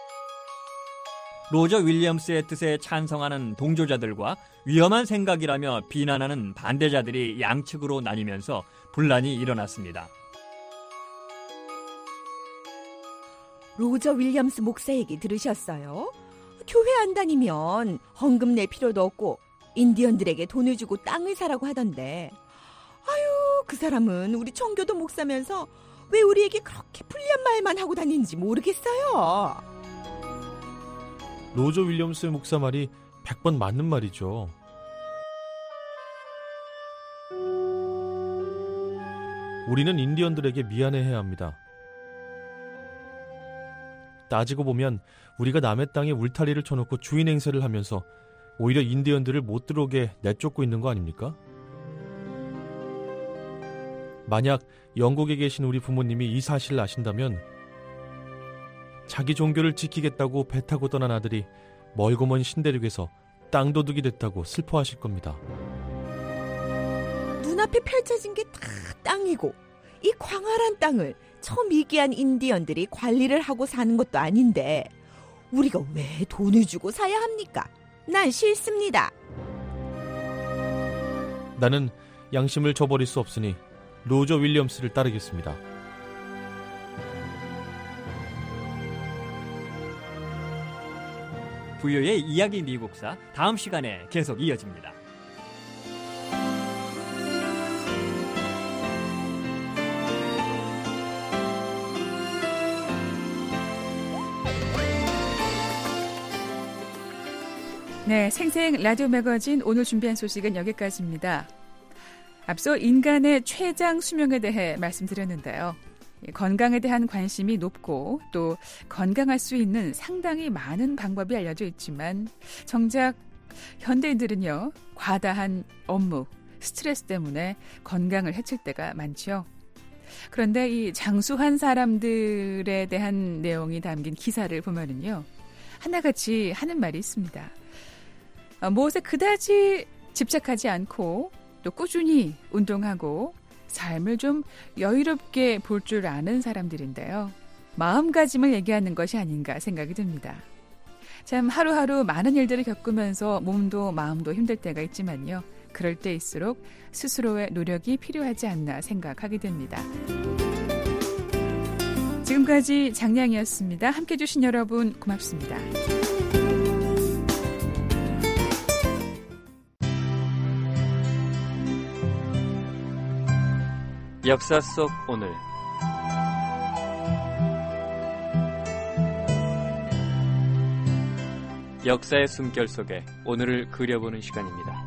로저 윌리엄스의 뜻에 찬성하는 동조자들과 위험한 생각이라며 비난하는 반대자들이 양측으로 나뉘면서 분란이 일어났습니다. 로저 윌리엄스 목사 얘기 들으셨어요? 교회 안 다니면 헌금 낼 필요도 없고 인디언들에게 돈을 주고 땅을 사라고 하던데, 아유, 그 사람은 우리 청교도 목사면서 왜 우리에게 그렇게 불리한 말만 하고 다니는지 모르겠어요. 로저 윌리엄스 목사 말이 백 번 맞는 말이죠. 우리는 인디언들에게 미안해해야 합니다. 따지고 보면 우리가 남의 땅에 울타리를 쳐놓고 주인 행세를 하면서 오히려 인디언들을 못 들어오게 내쫓고 있는 거 아닙니까? 만약 영국에 계신 우리 부모님이 이 사실을 아신다면 자기 종교를 지키겠다고 배 타고 떠난 아들이 멀고 먼 신대륙에서 땅도둑이 됐다고 슬퍼하실 겁니다. 눈앞에 펼쳐진 게 다 땅이고 이 광활한 땅을 처미기한 인디언들이 관리를 하고 사는 것도 아닌데 우리가 왜 돈을 주고 사야 합니까? 난 싫습니다. 나는 양심을 저버릴 수 없으니 로저 윌리엄스를 따르겠습니다. 부요의 이야기 미국사 다음 시간에 계속 이어집니다. 네, 생생 라디오 매거진 오늘 준비한 소식은 여기까지입니다. 앞서 인간의 최장 수명에 대해 말씀드렸는데요. 건강에 대한 관심이 높고 또 건강할 수 있는 상당히 많은 방법이 알려져 있지만 정작 현대인들은요, 과다한 업무, 스트레스 때문에 건강을 해칠 때가 많죠. 그런데 이 장수한 사람들에 대한 내용이 담긴 기사를 보면은요, 하나같이 하는 말이 있습니다. 무엇에 그다지 집착하지 않고 또 꾸준히 운동하고 삶을 좀 여유롭게 볼 줄 아는 사람들인데요. 마음가짐을 얘기하는 것이 아닌가 생각이 듭니다. 참 하루하루 많은 일들을 겪으면서 몸도 마음도 힘들 때가 있지만요. 그럴 때일수록 스스로의 노력이 필요하지 않나 생각하게 됩니다. 지금까지 장량이었습니다. 함께해 주신 여러분 고맙습니다. 역사 속 오늘 역사의 숨결 속에 오늘을 그려보는 시간입니다.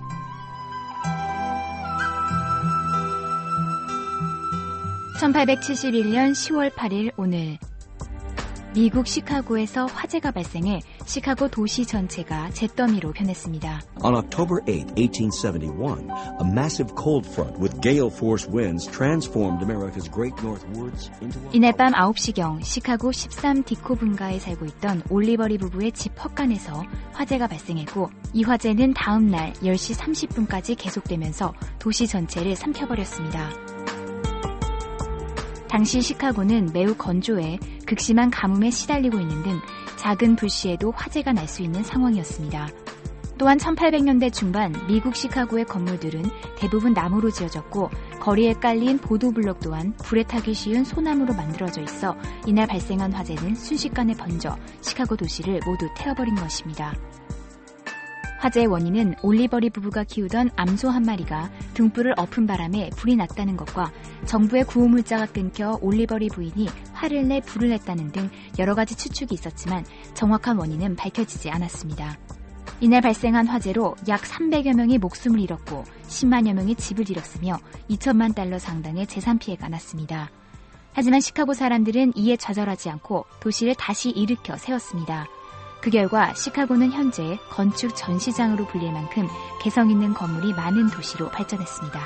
천팔백칠십일 년 시월 팔일 오늘 미국 시카고에서 화재가 발생해 시카고 도시 전체가 잿더미로 변했습니다. On October eighth, eighteen seventy-one, a massive cold front with gale-force winds transformed America's Great North Woods into a... 이날 밤 아홉 시경 시카고 십삼 디코 분가에 살고 있던 올리버리 부부의 집 헛간에서 화재가 발생했고 이 화재는 다음 날 열 시 삼십 분까지 계속되면서 도시 전체를 삼켜버렸습니다. 당시 시카고는 매우 건조해 극심한 가뭄에 시달리고 있는 등 작은 불씨에도 화재가 날 수 있는 상황이었습니다. 또한 천팔백 년대 중반 미국 시카고의 건물들은 대부분 나무로 지어졌고 거리에 깔린 보도블록 또한 불에 타기 쉬운 소나무로 만들어져 있어 이날 발생한 화재는 순식간에 번져 시카고 도시를 모두 태워버린 것입니다. 화재의 원인은 올리버리 부부가 키우던 암소 한 마리가 등불을 엎은 바람에 불이 났다는 것과 정부의 구호물자가 끊겨 올리버리 부인이 화를 내 불을 냈다는 등 여러 가지 추측이 있었지만 정확한 원인은 밝혀지지 않았습니다. 이날 발생한 화재로 약 삼백여 명이 목숨을 잃었고 십만여 명이 집을 잃었으며 이천만 달러 상당의 재산 피해가 났습니다. 하지만 시카고 사람들은 이에 좌절하지 않고 도시를 다시 일으켜 세웠습니다. 그 결과 시카고는 현재 건축 전시장으로 불릴 만큼 개성 있는 건물이 많은 도시로 발전했습니다.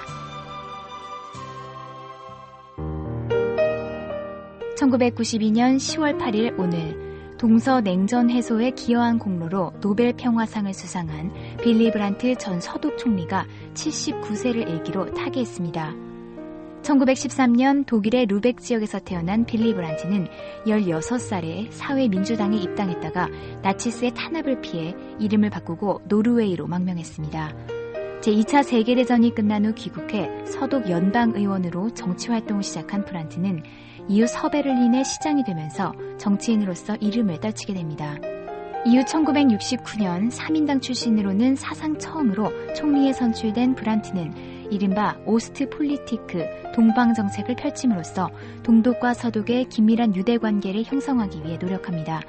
천구백구십이 년 시월 팔일 오늘 동서냉전 해소에 기여한 공로로 노벨 평화상을 수상한 빌리 브란트 전 서독 총리가 칠십구 세를 일기로 타계했습니다. 천구백십삼 년 독일의 루벡 지역에서 태어난 빌리 브란트는 열여섯 살에 사회민주당에 입당했다가 나치스의 탄압을 피해 이름을 바꾸고 노르웨이로 망명했습니다. 제이 차 세계대전이 끝난 후 귀국해 서독 연방의원으로 정치활동을 시작한 브란트는 이후 서베를린의 시장이 되면서 정치인으로서 이름을 떨치게 됩니다. 이후 천구백육십구 년 사민당 출신으로는 사상 처음으로 총리에 선출된 브란트는 이른바 오스트폴리티크 동방정책을 펼침으로써 동독과 서독의 긴밀한 유대관계를 형성하기 위해 노력합니다.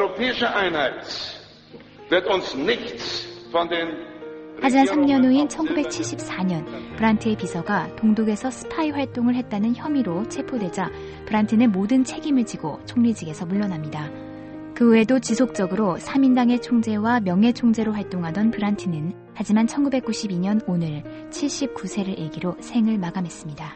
하지만 삼 년 후인 천구백칠십사 년 브란트의 비서가 동독에서 스파이 활동을 했다는 혐의로 체포되자 브란트는 모든 책임을 지고 총리직에서 물러납니다. 그 후에도 지속적으로 사민당의 총재와 명예총재로 활동하던 브란트는 하지만 천구백구십이 년 오늘 칠십구 세를 일기로 생을 마감했습니다.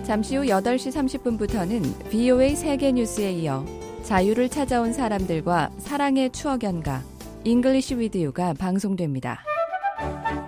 잠시 후 여덟 시 삼십 분부터는 브이오에이 세계 뉴스에 이어 자유를 찾아온 사람들과 사랑의 추억 연가 잉글리시 위드 유가 방송됩니다.